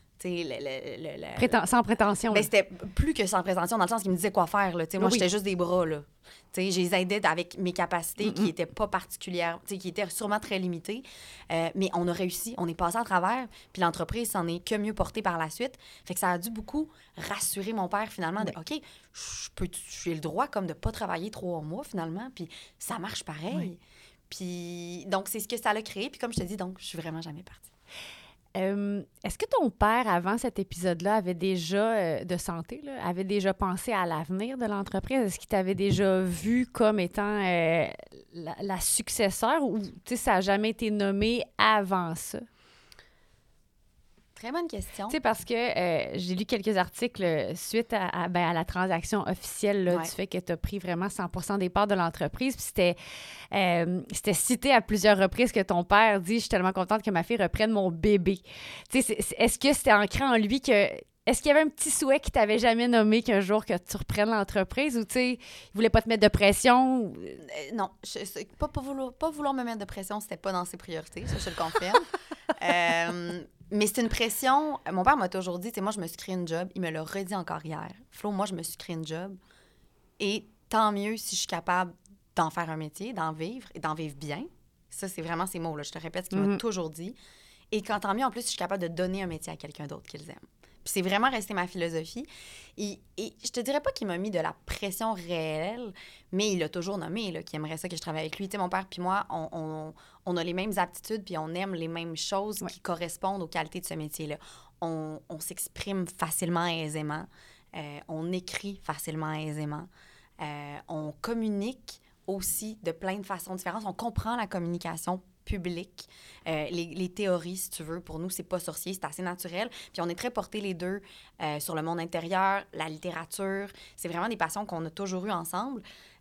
E: sans prétention.
F: Ben, c'était plus que sans prétention, dans le sens qu'il me disait quoi faire. Là. Moi, j'étais juste des bras. Là. Je les aidais avec mes capacités qui n'étaient pas particulières, qui étaient sûrement très limitées. Mais on a réussi, on est passé à travers, puis l'entreprise s'en est que mieux portée par la suite. Fait que ça a dû beaucoup rassurer mon père, finalement, de OK, j'ai le droit comme de ne pas travailler 3 mois, finalement, puis ça marche pareil. Oui. Puis, donc, c'est ce que ça l'a créé. Puis comme je te dis, donc, je suis vraiment jamais partie.
E: Est-ce que ton père, avant cet épisode-là, avait déjà, de santé, là, avait déjà pensé à l'avenir de l'entreprise? Est-ce qu'il t'avait déjà vu comme étant la successeur ou ça n'a jamais été nommé avant ça?
F: Très bonne question.
E: Tu sais, parce que j'ai lu quelques articles suite à la transaction officielle là, du fait que tu as pris vraiment 100% des parts de l'entreprise. Puis c'était cité à plusieurs reprises que ton père dit « Je suis tellement contente que ma fille reprenne mon bébé ». Tu sais, est-ce que c'était ancré en lui que... Est-ce qu'il y avait un petit souhait qu'il t'avait jamais nommé qu'un jour que tu reprennes l'entreprise ou, tu sais, il voulait pas te mettre de pression?
F: Non, pas vouloir me mettre de pression, c'était pas dans ses priorités, ça, je le confirme. Mais c'est une pression. Mon père m'a toujours dit, tu sais, moi, je me suis créé une job. Il me l'a redit encore hier. Flo, moi, je me suis créé une job. Et tant mieux si je suis capable d'en faire un métier, d'en vivre et d'en vivre bien. Ça, c'est vraiment ces mots-là. Je te répète ce qu'il m'a toujours dit. Et tant mieux, en plus, si je suis capable de donner un métier à quelqu'un d'autre qu'ils aiment. Puis c'est vraiment resté ma philosophie. Et je te dirais pas qu'il m'a mis de la pression réelle, mais il a toujours nommé là, qu'il aimerait ça que je travaille avec lui. Tu sais, mon père puis moi, on a les mêmes aptitudes puis on aime les mêmes choses qui correspondent aux qualités de ce métier-là. On s'exprime facilement et aisément. On écrit facilement et aisément. On communique aussi de plein de façons différentes. On comprend la communication public. Les théories, si tu veux, pour nous, c'est pas sorcier, c'est assez naturel. Puis on est très portés les deux sur le monde intérieur, la littérature. C'est vraiment des passions qu'on a toujours eues ensemble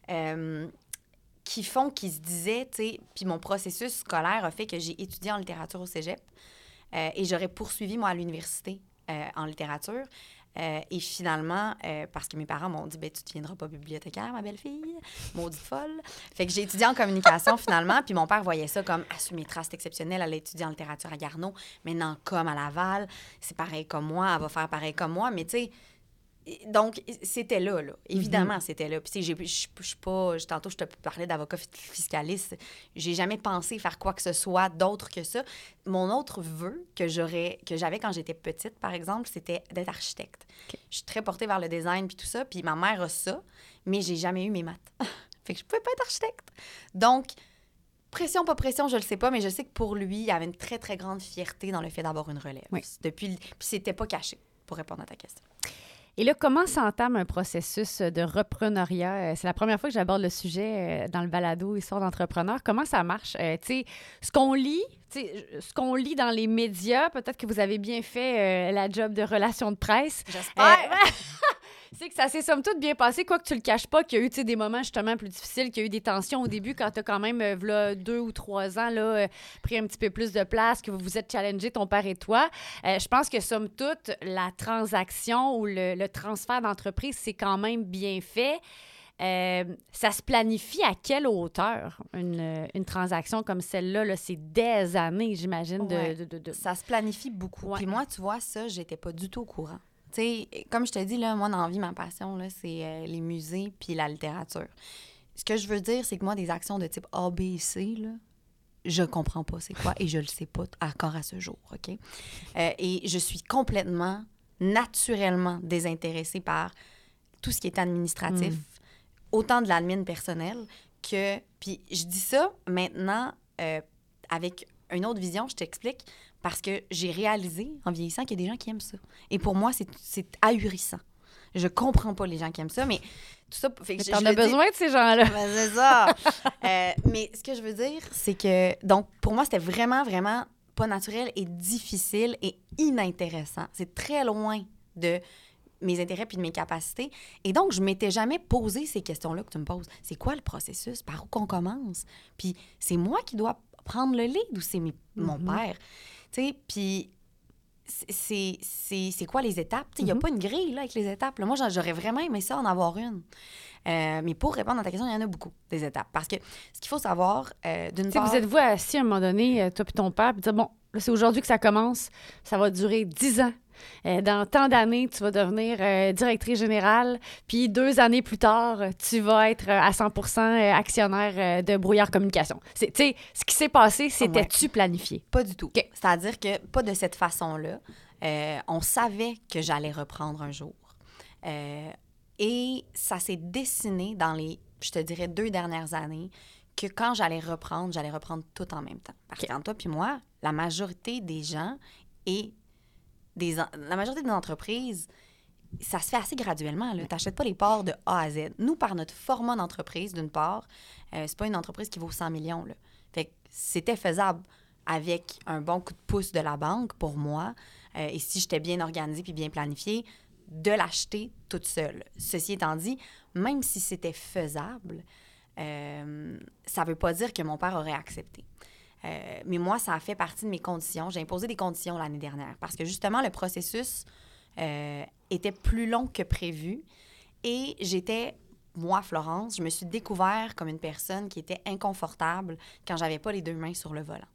F: qui font qu'ils se disaient, tu sais, puis mon processus scolaire a fait que j'ai étudié en littérature au cégep et j'aurais poursuivi, moi, à l'université en littérature. Et finalement, parce que mes parents m'ont dit, ben tu ne deviendras pas bibliothécaire, ma belle-fille, maudite folle. Fait que j'ai étudié en communication finalement, puis mon père voyait ça comme, assumer trace exceptionnelle, elle a étudié en littérature à Garneau, maintenant comme à Laval, c'est pareil comme moi, elle va faire pareil comme moi, mais tu sais, donc c'était là. Évidemment, c'était là. Puis tu sais, je suis pas, tantôt je te parlais d'avocat fiscaliste, j'ai jamais pensé faire quoi que ce soit d'autre que ça. Mon autre vœu que j'avais quand j'étais petite, par exemple, c'était d'être architecte. Okay. Je suis très portée vers le design puis tout ça, puis ma mère a ça, mais j'ai jamais eu mes maths. Fait que je pouvais pas être architecte. Donc, pression, pas pression, je le sais pas, mais je sais que pour lui, il y avait une très, très grande fierté dans le fait d'avoir une relève. Oui. Puis c'était pas caché, pour répondre à ta question.
E: Et là, comment s'entame un processus de repreneuriat? C'est la première fois que j'aborde le sujet dans le balado Histoire d'entrepreneur. Comment ça marche? Tu sais, ce qu'on lit dans les médias, peut-être que vous avez bien fait la job de relations de presse.
F: J'espère.
E: C'est que ça s'est somme toute bien passé, quoi que tu le caches pas, qu'il y a eu des moments justement plus difficiles, qu'il y a eu des tensions au début quand tu as quand même, là, 2 ou 3 ans, là, pris un petit peu plus de place, que vous vous êtes challengé, ton père et toi. Je pense que somme toute, la transaction ou le transfert d'entreprise, c'est quand même bien fait. Ça se planifie à quelle hauteur, une transaction comme celle-là? Là, c'est des années, j'imagine.
F: Ouais. Ça se planifie beaucoup. Ouais. Puis moi, tu vois, ça, j'étais pas du tout au courant. Tu sais, comme je te dis, là, moi, dans la vie, ma passion, là, c'est les musées puis la littérature. Ce que je veux dire, c'est que moi, des actions de type A, B, C, là, je comprends pas c'est quoi et je le sais pas encore à ce jour, OK? Et je suis complètement, naturellement désintéressée par tout ce qui est administratif, autant de l'admin personnel que... Puis je dis ça maintenant avec une autre vision, je t'explique, parce que j'ai réalisé, en vieillissant, qu'il y a des gens qui aiment ça. Et pour moi, c'est ahurissant. Je comprends pas les gens qui aiment ça, mais tout ça... Fait que
E: t'en as besoin de ces gens-là.
F: Ben, c'est ça. Mais ce que je veux dire, c'est que... Donc, pour moi, c'était vraiment, vraiment pas naturel et difficile et inintéressant. C'est très loin de mes intérêts puis de mes capacités. Et donc, je m'étais jamais posé ces questions-là que tu me poses. C'est quoi le processus? Par où qu'on commence? Puis c'est moi qui dois prendre le lead ou c'est mon père? Tu sais, puis c'est quoi les étapes? Il n'y a pas une grille là, avec les étapes. Là. Moi, j'aurais vraiment aimé ça en avoir une. Mais pour répondre à ta question, il y en a beaucoup, des étapes. Parce que ce qu'il faut savoir, d'une part...
E: Vous êtes-vous assis à un moment donné, toi et ton père, puis dire, bon, là, c'est aujourd'hui que ça commence, ça va durer 10 ans. Dans tant d'années, tu vas devenir directrice générale, puis 2 années plus tard, tu vas être à 100% actionnaire de Brouillard Communication. Tu sais, ce qui s'est passé, c'était-tu planifié?
F: Pas du tout. Okay. C'est-à-dire que pas de cette façon-là. On savait que j'allais reprendre un jour. Et ça s'est dessiné dans les, je te dirais, 2 dernières années, que quand j'allais reprendre tout en même temps. Parce qu'entre toi puis moi, la majorité des gens et la majorité des entreprises, ça se fait assez graduellement. Tu n'achètes pas les parts de A à Z. Nous, par notre format d'entreprise, d'une part, c'est pas une entreprise qui vaut 100 millions. Là. Fait que c'était faisable avec un bon coup de pouce de la banque pour moi. Et si j'étais bien organisée puis bien planifiée, de l'acheter toute seule. Ceci étant dit, même si c'était faisable, ça ne veut pas dire que mon père aurait accepté. Mais moi, ça a fait partie de mes conditions. J'ai imposé des conditions l'année dernière parce que, justement, le processus était plus long que prévu. Et moi, Florence, je me suis découvert comme une personne qui était inconfortable quand j'avais pas les 2 mains sur le volant.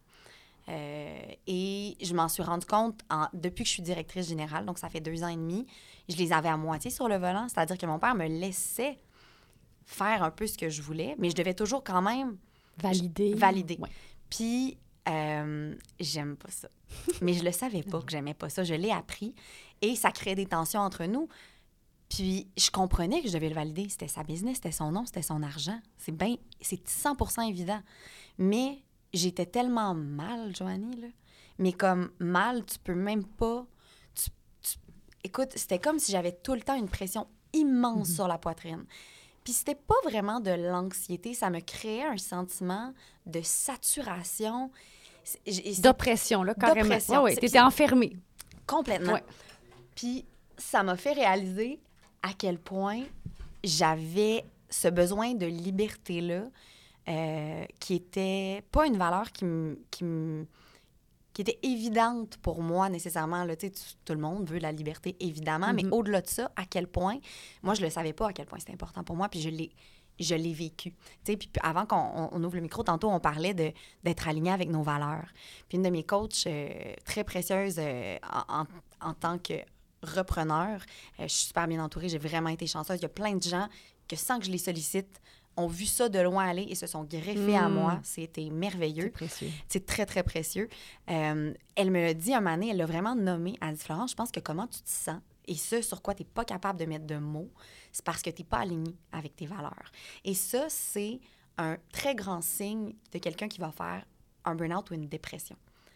F: Et je m'en suis rendu compte depuis que je suis directrice générale, donc ça fait 2 ans et demi, je les avais à moitié sur le volant, c'est-à-dire que mon père me laissait faire un peu ce que je voulais, mais je devais toujours quand même...
E: Valider.
F: Ouais. Puis J'aime pas ça. Mais je le savais pas que j'aimais pas ça. Je l'ai appris et ça crée des tensions entre nous. Puis je comprenais que je devais le valider. C'était sa business, c'était son nom, c'était son argent. C'est 100% évident. Mais j'étais tellement mal, Joanie, là. Mais comme mal, tu peux même pas... Écoute, c'était comme si j'avais tout le temps une pression immense sur la poitrine. Puis c'était pas vraiment de l'anxiété, ça me créait un sentiment de saturation.
E: D'oppression, là, carrément.
F: D'oppression.
E: Oui, t'étais enfermée.
F: Complètement.
E: Ouais.
F: Puis ça m'a fait réaliser à quel point j'avais ce besoin de liberté-là qui était pas une valeur qui était évidente pour moi nécessairement. Là, tout le monde veut la liberté, évidemment, mais au-delà de ça, à quel point, moi, je le savais pas à quel point c'était important pour moi, puis je l'ai vécu. Puis avant qu'on ouvre le micro, tantôt, on parlait d'être aligné avec nos valeurs. Puis une de mes coachs très précieuses en tant que repreneur, je suis super bien entourée, j'ai vraiment été chanceuse. Il y a plein de gens que, sans que je les sollicite, ont vu ça de loin aller et se sont greffés à moi. C'était merveilleux.
E: C'est précieux.
F: C'est très, très précieux. Elle me l'a dit un moment donné, elle l'a vraiment nommé. Elle a dit, Florence, je pense que comment tu te sens et ce sur quoi tu n'es pas capable de mettre de mots, c'est parce que tu n'es pas aligné avec tes valeurs. Et ça, c'est un très grand signe de quelqu'un qui va faire un burn-out ou une dépression.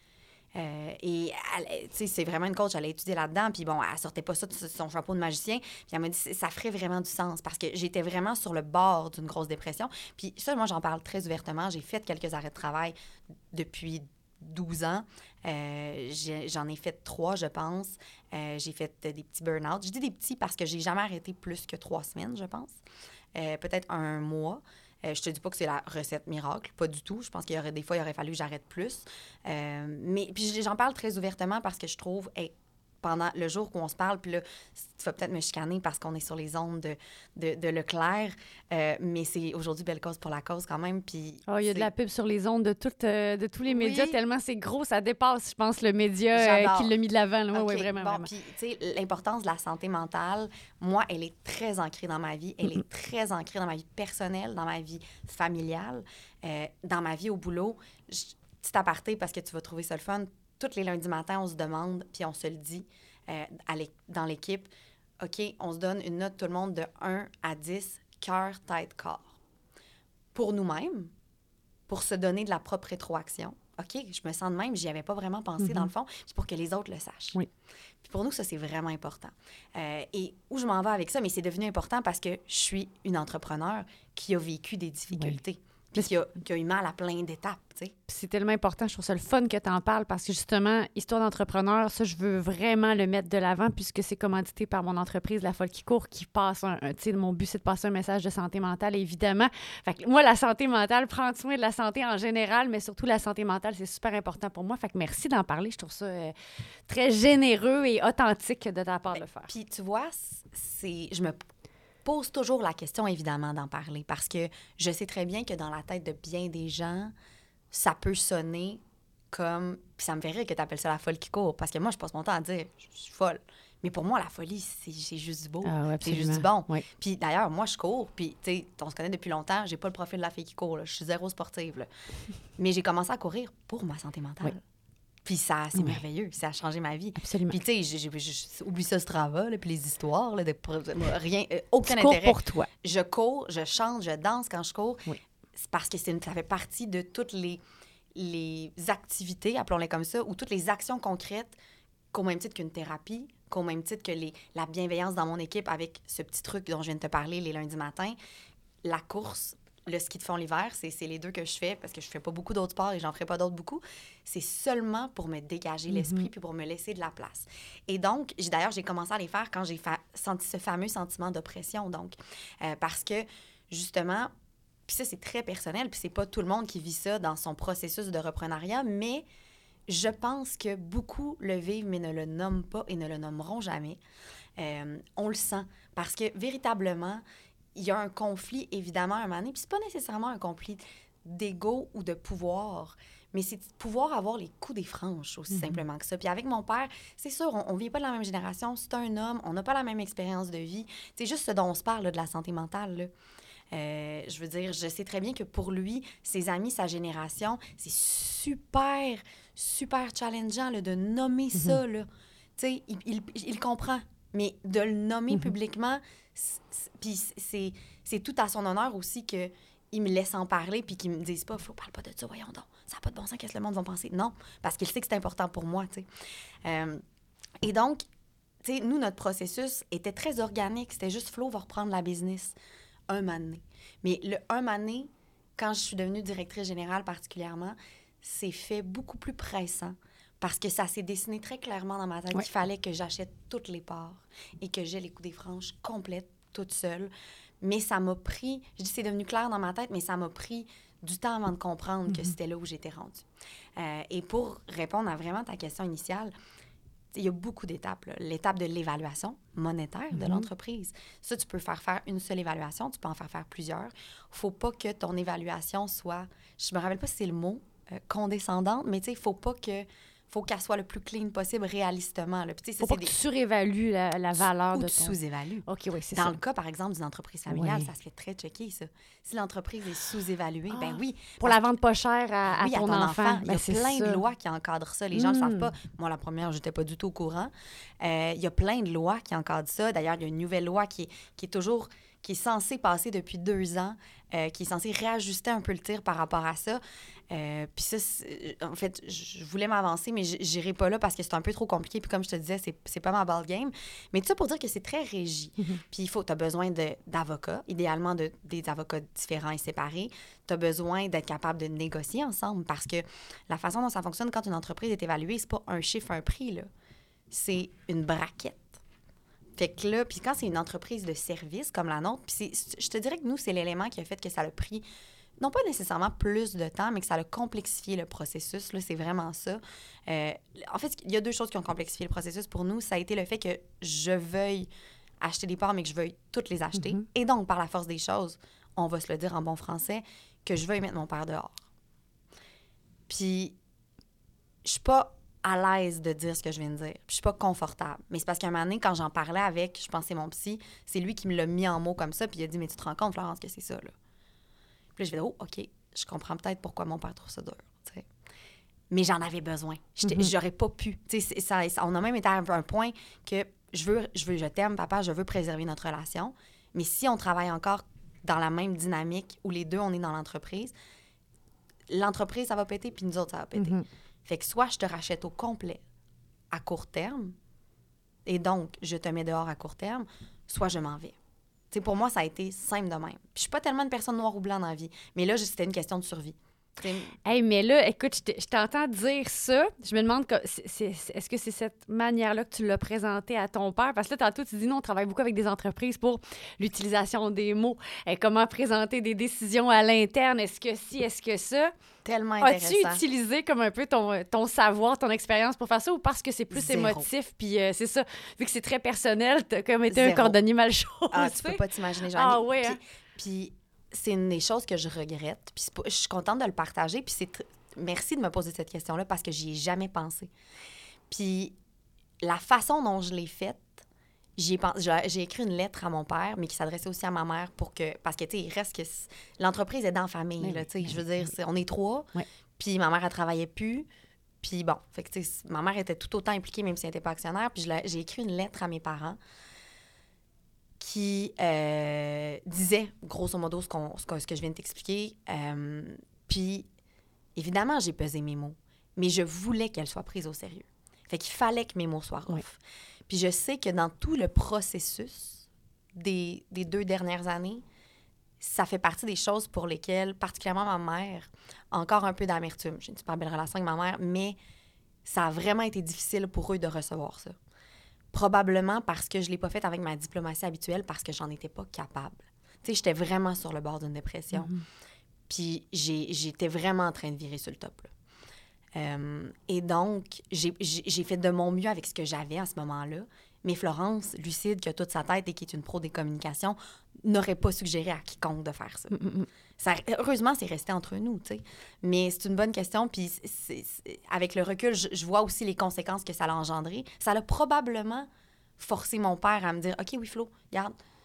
F: Et c'est vraiment une coach, elle a étudié là-dedans, puis bon, elle sortait pas ça de son chapeau de magicien, puis elle m'a dit ça ferait vraiment du sens parce que j'étais vraiment sur le bord d'une grosse dépression. Puis ça, moi, j'en parle très ouvertement. J'ai fait quelques arrêts de travail depuis 12 ans. J'en ai fait 3, je pense. J'ai fait des petits burn-out. Je dis des petits parce que j'ai jamais arrêté plus que 3 semaines, je pense. Peut-être un mois. Je te dis pas que c'est la recette miracle, pas du tout. Je pense qu'il y aurait des fois, il aurait fallu que j'arrête plus. Mais puis j'en parle très ouvertement parce que je trouve, pendant le jour où on se parle, puis là, tu vas peut-être me chicaner parce qu'on est sur les ondes de Leclerc, mais c'est aujourd'hui belle cause pour la cause quand même. Puis
E: il y a de la pub sur les ondes de tous les médias, tellement c'est gros, ça dépasse, je pense, le média qui l'a mis de l'avant. Là.
F: Okay.
E: Oui, vraiment,
F: bon,
E: vraiment.
F: Puis, tu sais, l'importance de la santé mentale, moi, elle est très ancrée dans ma vie. Elle est très ancrée dans ma vie personnelle, dans ma vie familiale, dans ma vie au boulot. Petit aparté, parce que tu vas trouver ça le fun, tous les lundis matins, on se demande, puis on se le dit dans l'équipe, OK, on se donne une note, tout le monde, de 1 à 10, cœur, tête, corps. Pour nous-mêmes, pour se donner de la propre rétroaction. OK, je me sens de même, j'y avais pas vraiment pensé dans le fond, c'est pour que les autres le sachent.
E: Oui.
F: Puis pour nous, ça, c'est vraiment important. Et où je m'en vais avec ça, mais c'est devenu important parce que je suis une entrepreneur qui a vécu des difficultés. Puis qui a eu mal à plein d'étapes, tu sais.
E: C'est tellement important. Je trouve ça le fun que tu en parles parce que, justement, Histoire d'entrepreneur, ça, je veux vraiment le mettre de l'avant puisque c'est commandité par mon entreprise, La Folle qui court, qui passe tu sais, mon but, c'est de passer un message de santé mentale, évidemment. Fait que moi, la santé mentale, prendre soin de la santé en général, mais surtout la santé mentale, c'est super important pour moi. Fait que merci d'en parler. Je trouve ça très généreux et authentique de ta part de le faire.
F: Puis, tu vois, je me pose toujours la question, évidemment, d'en parler parce que je sais très bien que dans la tête de bien des gens, ça peut sonner comme... Puis ça me fait rire que tu appelles ça la folle qui court parce que moi, je passe mon temps à dire « je suis folle ». Mais pour moi, la folie, c'est juste du beau. C'est juste du bon.
E: Oui.
F: Puis d'ailleurs, moi, je cours. Puis, tu sais, on se connaît depuis longtemps. J'ai pas le profil de la fille qui court. Là. Je suis zéro sportive. Là. Mais j'ai commencé à courir pour ma santé mentale. Oui. Puis ça, c'est merveilleux. Ça a changé ma vie.
E: Absolument.
F: Puis tu sais, oublie ça, Strava, là, puis les histoires, là, rien, aucun
E: tu
F: intérêt.
E: Cours pour toi.
F: Je cours, je chante, je danse quand je cours.
E: Oui. C'est
F: parce que ça fait partie de toutes les activités, appelons-les comme ça, ou toutes les actions concrètes qu'au même titre qu'une thérapie, qu'au même titre que la bienveillance dans mon équipe avec ce petit truc dont je viens de te parler les lundis matins, la course, le ski de fond l'hiver, c'est les 2 que je fais parce que je fais pas beaucoup d'autres sports et j'en ferai pas d'autres beaucoup. C'est seulement pour me dégager l'esprit puis pour me laisser de la place. Et donc, d'ailleurs, j'ai commencé à les faire quand j'ai senti ce fameux sentiment d'oppression. Donc, parce que, justement, puis ça, c'est très personnel puis c'est pas tout le monde qui vit ça dans son processus de reprenariat, mais je pense que beaucoup le vivent mais ne le nomment pas et ne le nommeront jamais. On le sent parce que, véritablement, il y a un conflit, évidemment, à un moment donné. Puis c'est pas nécessairement un conflit d'ego ou de pouvoir, mais c'est de pouvoir avoir les coups des franches, aussi simplement que ça. Puis avec mon père, c'est sûr, on vit pas de la même génération. C'est un homme, on n'a pas la même expérience de vie. C'est juste ce dont on se parle, là, de la santé mentale, Je veux dire, je sais très bien que pour lui, ses amis, sa génération, c'est super, super challengeant là, de nommer ça. Là. Tu sais, il comprend, mais de le nommer publiquement, puis c'est tout à son honneur aussi que il me laisse en parler puis qu'ils me disent pas « Flo, parle pas de ça, voyons donc, ça n'a pas de bon sens, qu'est-ce que le monde va penser? » Non, parce qu'il sait que c'est important pour moi, tu sais. Et donc, tu sais, nous, notre processus était très organique. C'était juste « Flo va reprendre la business un moment donné. » Mais le un moment donné, quand je suis devenue directrice générale particulièrement, c'est fait beaucoup plus pressant parce que ça s'est dessiné très clairement dans ma tête qu'il fallait que j'achète toutes les parts et que j'ai les coups des franches complètes, toute seule. Mais ça m'a pris, je dis c'est devenu clair dans ma tête, mais ça m'a pris du temps avant de comprendre que c'était là où j'étais rendue. Et pour répondre à vraiment ta question initiale, il y a beaucoup d'étapes. Là. L'étape de l'évaluation monétaire de l'entreprise. Ça, tu peux faire une seule évaluation, tu peux en faire plusieurs. Faut pas que ton évaluation soit, je me rappelle pas si c'est le mot, condescendante, mais tu sais, il faut qu'elle soit le plus clean possible réalistement. Il ne
E: faut pas que tu surévalues la valeur de ton...
F: Ou tu sous-évalues.
E: OK, oui, c'est
F: Dans
E: ça.
F: le cas, par exemple, d'une entreprise familiale, ça se fait très checker, ça. Si l'entreprise est sous-évaluée, ben oui.
E: Pour la vente pas chère à ton enfant.
F: Il y a plein de lois qui encadrent ça. Les gens ne le savent pas. Moi, la première, je n'étais pas du tout au courant. Il y a plein de lois qui encadrent ça. D'ailleurs, il y a une nouvelle loi qui est censée passer depuis 2 ans, qui est censée réajuster un peu le tir par rapport à ça. Puis ça, en fait, je voulais m'avancer, mais j'irai pas là parce que c'est un peu trop compliqué. Puis comme je te disais, c'est pas ma ball game. Mais tout ça pour dire que c'est très régi. Puis tu as besoin d'avocats, idéalement des avocats différents et séparés. Tu as besoin d'être capable de négocier ensemble parce que la façon dont ça fonctionne quand une entreprise est évaluée, c'est pas un chiffre, un prix, là. C'est une braquette. Fait que là, puis quand c'est une entreprise de service comme la nôtre, puis je te dirais que nous, c'est l'élément qui a fait que ça a pris, non pas nécessairement plus de temps, mais que ça a complexifié le processus. Là, c'est vraiment ça. En fait, il y a 2 choses qui ont complexifié le processus pour nous. Ça a été le fait que je veuille acheter des parts, mais que je veuille toutes les acheter. Et donc, par la force des choses, on va se le dire en bon français, que je veuille mettre mon père dehors. Puis, je suis pas à l'aise de dire ce que je viens de dire. Puis je suis pas confortable. Mais c'est parce qu'à un moment donné, quand j'en parlais avec, je pense que c'est mon psy, c'est lui qui me l'a mis en mots comme ça, puis il a dit « Mais tu te rends compte, Florence, que c'est ça, là? » Puis là, je vais dire « Oh, OK, je comprends peut-être pourquoi mon père trouve ça dur. » Mais j'en avais besoin. J'aurais pas pu. On a même été à un point que je t'aime, papa, je veux préserver notre relation. Mais si on travaille encore dans la même dynamique où les deux, on est dans l'entreprise, ça va péter, puis nous autres, ça va péter. Fait que soit je te rachète au complet à court terme, et donc je te mets dehors à court terme, soit je m'en vais. T'sais, pour moi, ça a été simple de même. Puis je suis pas tellement une personne noire ou blanc dans la vie, mais là, c'était une question de survie.
E: Hey, mais là, écoute, je t'entends dire ça. Je me demande, est-ce que c'est cette manière-là que tu l'as présenté à ton père? Parce que là, tantôt, tu dis, non, on travaille beaucoup avec des entreprises pour l'utilisation des mots. Comment présenter des décisions à l'interne? Est-ce que si, est-ce que ça?
F: Tellement intéressant.
E: As-tu utilisé comme un peu ton savoir, ton expérience pour faire ça ou parce que c'est plus émotif? Puis c'est ça, vu que c'est très personnel, t'as comme été un cordonnier mal chaussé.
F: Ah, tu peux pas t'imaginer, Joanie.
E: Ah oui, hein?
F: Puis c'est une des choses que je regrette. Puis je suis contente de le partager. Puis merci de me poser cette question-là parce que j'y ai jamais pensé. Puis la façon dont je l'ai faite, j'ai écrit une lettre à mon père, mais qui s'adressait aussi à ma mère parce que, tu sais, il reste que l'entreprise est dans la famille, là, tu sais, je veux dire, on est 3, puis ma mère, elle travaillait plus, puis bon, fait que, tu sais, ma mère était tout autant impliquée, même si elle n'était pas actionnaire, puis j'ai écrit une lettre à mes parents qui disait, grosso modo, ce que je viens de t'expliquer, puis évidemment, j'ai pesé mes mots, mais je voulais qu'elle soit prise au sérieux. Fait qu'il fallait que mes mots soient rough. Puis je sais que dans tout le processus des 2 dernières années, ça fait partie des choses pour lesquelles, particulièrement ma mère, a encore un peu d'amertume. J'ai une super belle relation avec ma mère, mais ça a vraiment été difficile pour eux de recevoir ça. Probablement parce que je ne l'ai pas fait avec ma diplomatie habituelle, parce que j'en étais pas capable. Tu sais, j'étais vraiment sur le bord d'une dépression. Puis j'étais vraiment en train de virer sur le top, là. Et donc, j'ai fait de mon mieux avec ce que j'avais à ce moment-là. Mais Florence, lucide, qui a toute sa tête et qui est une pro des communications, n'aurait pas suggéré à quiconque de faire ça. Heureusement, c'est resté entre nous, tu sais. Mais c'est une bonne question. Puis avec le recul, je vois aussi les conséquences que ça a engendré. Ça a probablement forcé mon père à me dire « OK, oui, Flo, regarde,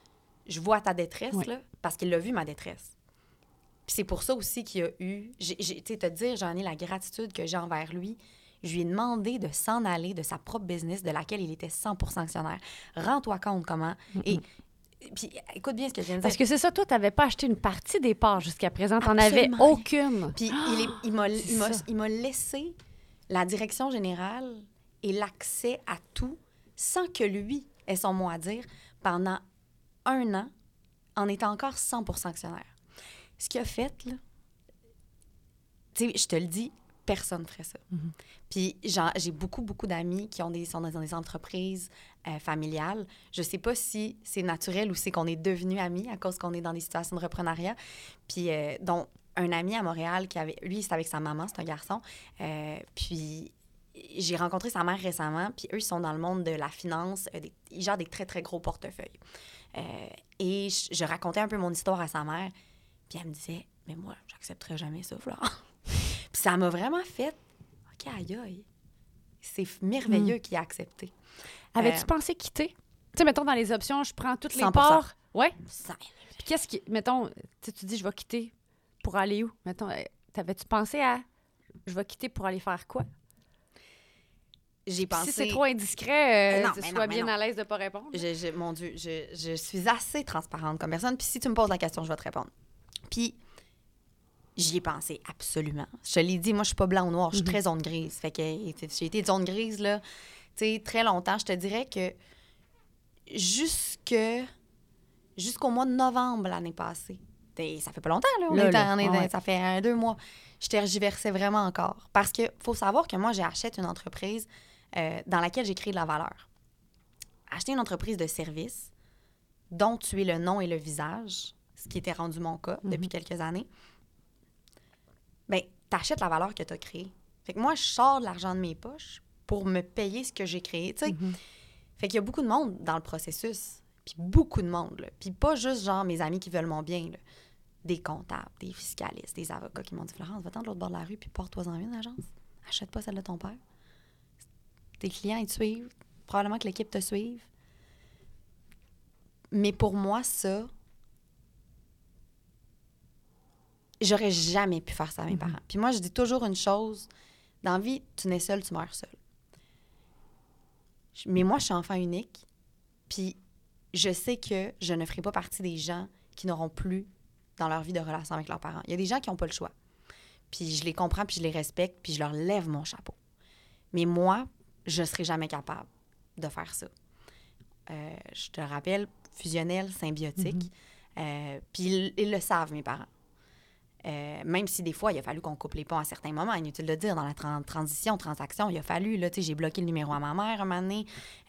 F: je vois ta détresse,
E: Oui.
F: là, parce qu'il l'a vu, ma détresse. Puis c'est pour ça aussi qu'il y a eu... Tu sais, te dire, j'en ai la gratitude que j'ai envers lui. Je lui ai demandé de s'en aller de sa propre business, de laquelle il était 100% actionnaire. Rends-toi compte comment... Et puis, écoute bien ce que je viens de dire.
E: Parce que c'est ça, toi, tu n'avais pas acheté une partie des parts jusqu'à présent. Tu n'en avais
F: Absolument rien.
E: aucune.
F: Puis il m'a laissé la direction générale et l'accès à tout sans que lui ait son mot à dire pendant 1 an en étant encore 100% actionnaire. Ce qu'il a fait, là, tu sais, je te le dis, personne ne ferait ça. Puis j'ai beaucoup d'amis qui sont dans des entreprises familiales. Je sais pas si c'est naturel ou c'est qu'on est devenus amis à cause qu'on est dans des situations de reprenariat. Puis dont un ami à Montréal lui, c'est avec sa maman, c'est un garçon. Puis j'ai rencontré sa mère récemment, puis eux, ils sont dans le monde de la finance. Ils gèrent des très, très gros portefeuilles. Et je racontais un peu mon histoire à sa mère, puis elle me disait, mais moi, j'accepterais jamais ça, Flore. Puis ça m'a vraiment fait, OK, aïe, c'est merveilleux qu'il a accepté.
E: Avais-tu pensé quitter? Tu sais, mettons, dans les options, je prends toutes les
F: 100%.
E: parts. Oui.
F: Ça-
E: Puis qu'est-ce qui... Mettons, tu dis, je vais quitter pour aller où? Mettons, t'avais-tu pensé à... Je vais quitter pour aller faire quoi?
F: J'ai pensé...
E: Si c'est trop indiscret,
F: non,
E: tu
F: mais
E: sois
F: non,
E: bien
F: mais non.
E: à l'aise de ne pas répondre.
F: Mon Dieu, je suis assez transparente comme personne. Puis si tu me poses la question, je vais te répondre. Puis j'y ai pensé absolument. Je te l'ai dit, moi, je suis pas blanc ou noir, je suis très zone grise. Fait que j'ai été zone grise, là, tu sais, très longtemps. Je te dirais que jusqu'au mois de novembre l'année passée, ça fait pas longtemps, là. Ça fait 2 mois. Je tergiversais vraiment encore. Parce que faut savoir que moi, j'achète une entreprise dans laquelle j'ai créé de la valeur. Acheter une entreprise de service dont tu es le nom et le visage, ce qui était rendu mon cas depuis quelques années, bien, tu achètes la valeur que tu as créée. Fait que moi, je sors de l'argent de mes poches pour me payer ce que j'ai créé, tu sais. Fait qu'il y a beaucoup de monde dans le processus, puis beaucoup de monde, là. Puis pas juste, genre, mes amis qui veulent mon bien, là. Des comptables, des fiscalistes, des avocats qui m'ont dit « Florence, va-t'en de l'autre bord de la rue, puis porte-toi-en une agence. Achète pas celle de ton père. Tes clients, ils te suivent. Probablement que l'équipe te suive. » Mais pour moi, ça... J'aurais jamais pu faire ça à mes parents. Puis moi, je dis toujours une chose. Dans la vie, tu nais seul, tu meurs seul. Mais moi, je suis enfant unique. Puis je sais que je ne ferai pas partie des gens qui n'auront plus dans leur vie de relation avec leurs parents. Il y a des gens qui n'ont pas le choix. Puis je les comprends, puis je les respecte, puis je leur lève mon chapeau. Mais moi, je ne serai jamais capable de faire ça. Je te rappelle, fusionnel, symbiotique. Puis ils le savent, mes parents. Même si des fois, il a fallu qu'on coupe les ponts à certains moments. Inutile de dire, dans la transaction, il a fallu, là, tu sais, j'ai bloqué le numéro à ma mère un moment donné.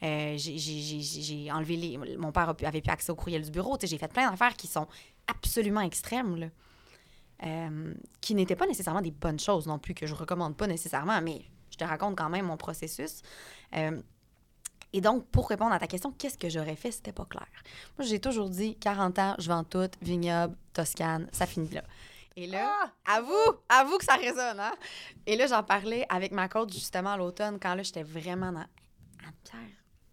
F: J'ai enlevé mon père avait plus accès au courriel du bureau. Tu sais, j'ai fait plein d'affaires qui sont absolument extrêmes, là. Qui n'étaient pas nécessairement des bonnes choses non plus, que je recommande pas nécessairement, mais je te raconte quand même mon processus. Et donc, pour répondre à ta question, qu'est-ce que j'aurais fait si c'était pas clair? Moi, j'ai toujours dit, 40 ans, je vends tout, vignoble, Toscane, ça finit là. Et là, avoue que ça résonne, hein? Et là, j'en parlais avec ma coach, justement, à l'automne, quand là, j'étais vraiment dans... Ah, Pierre,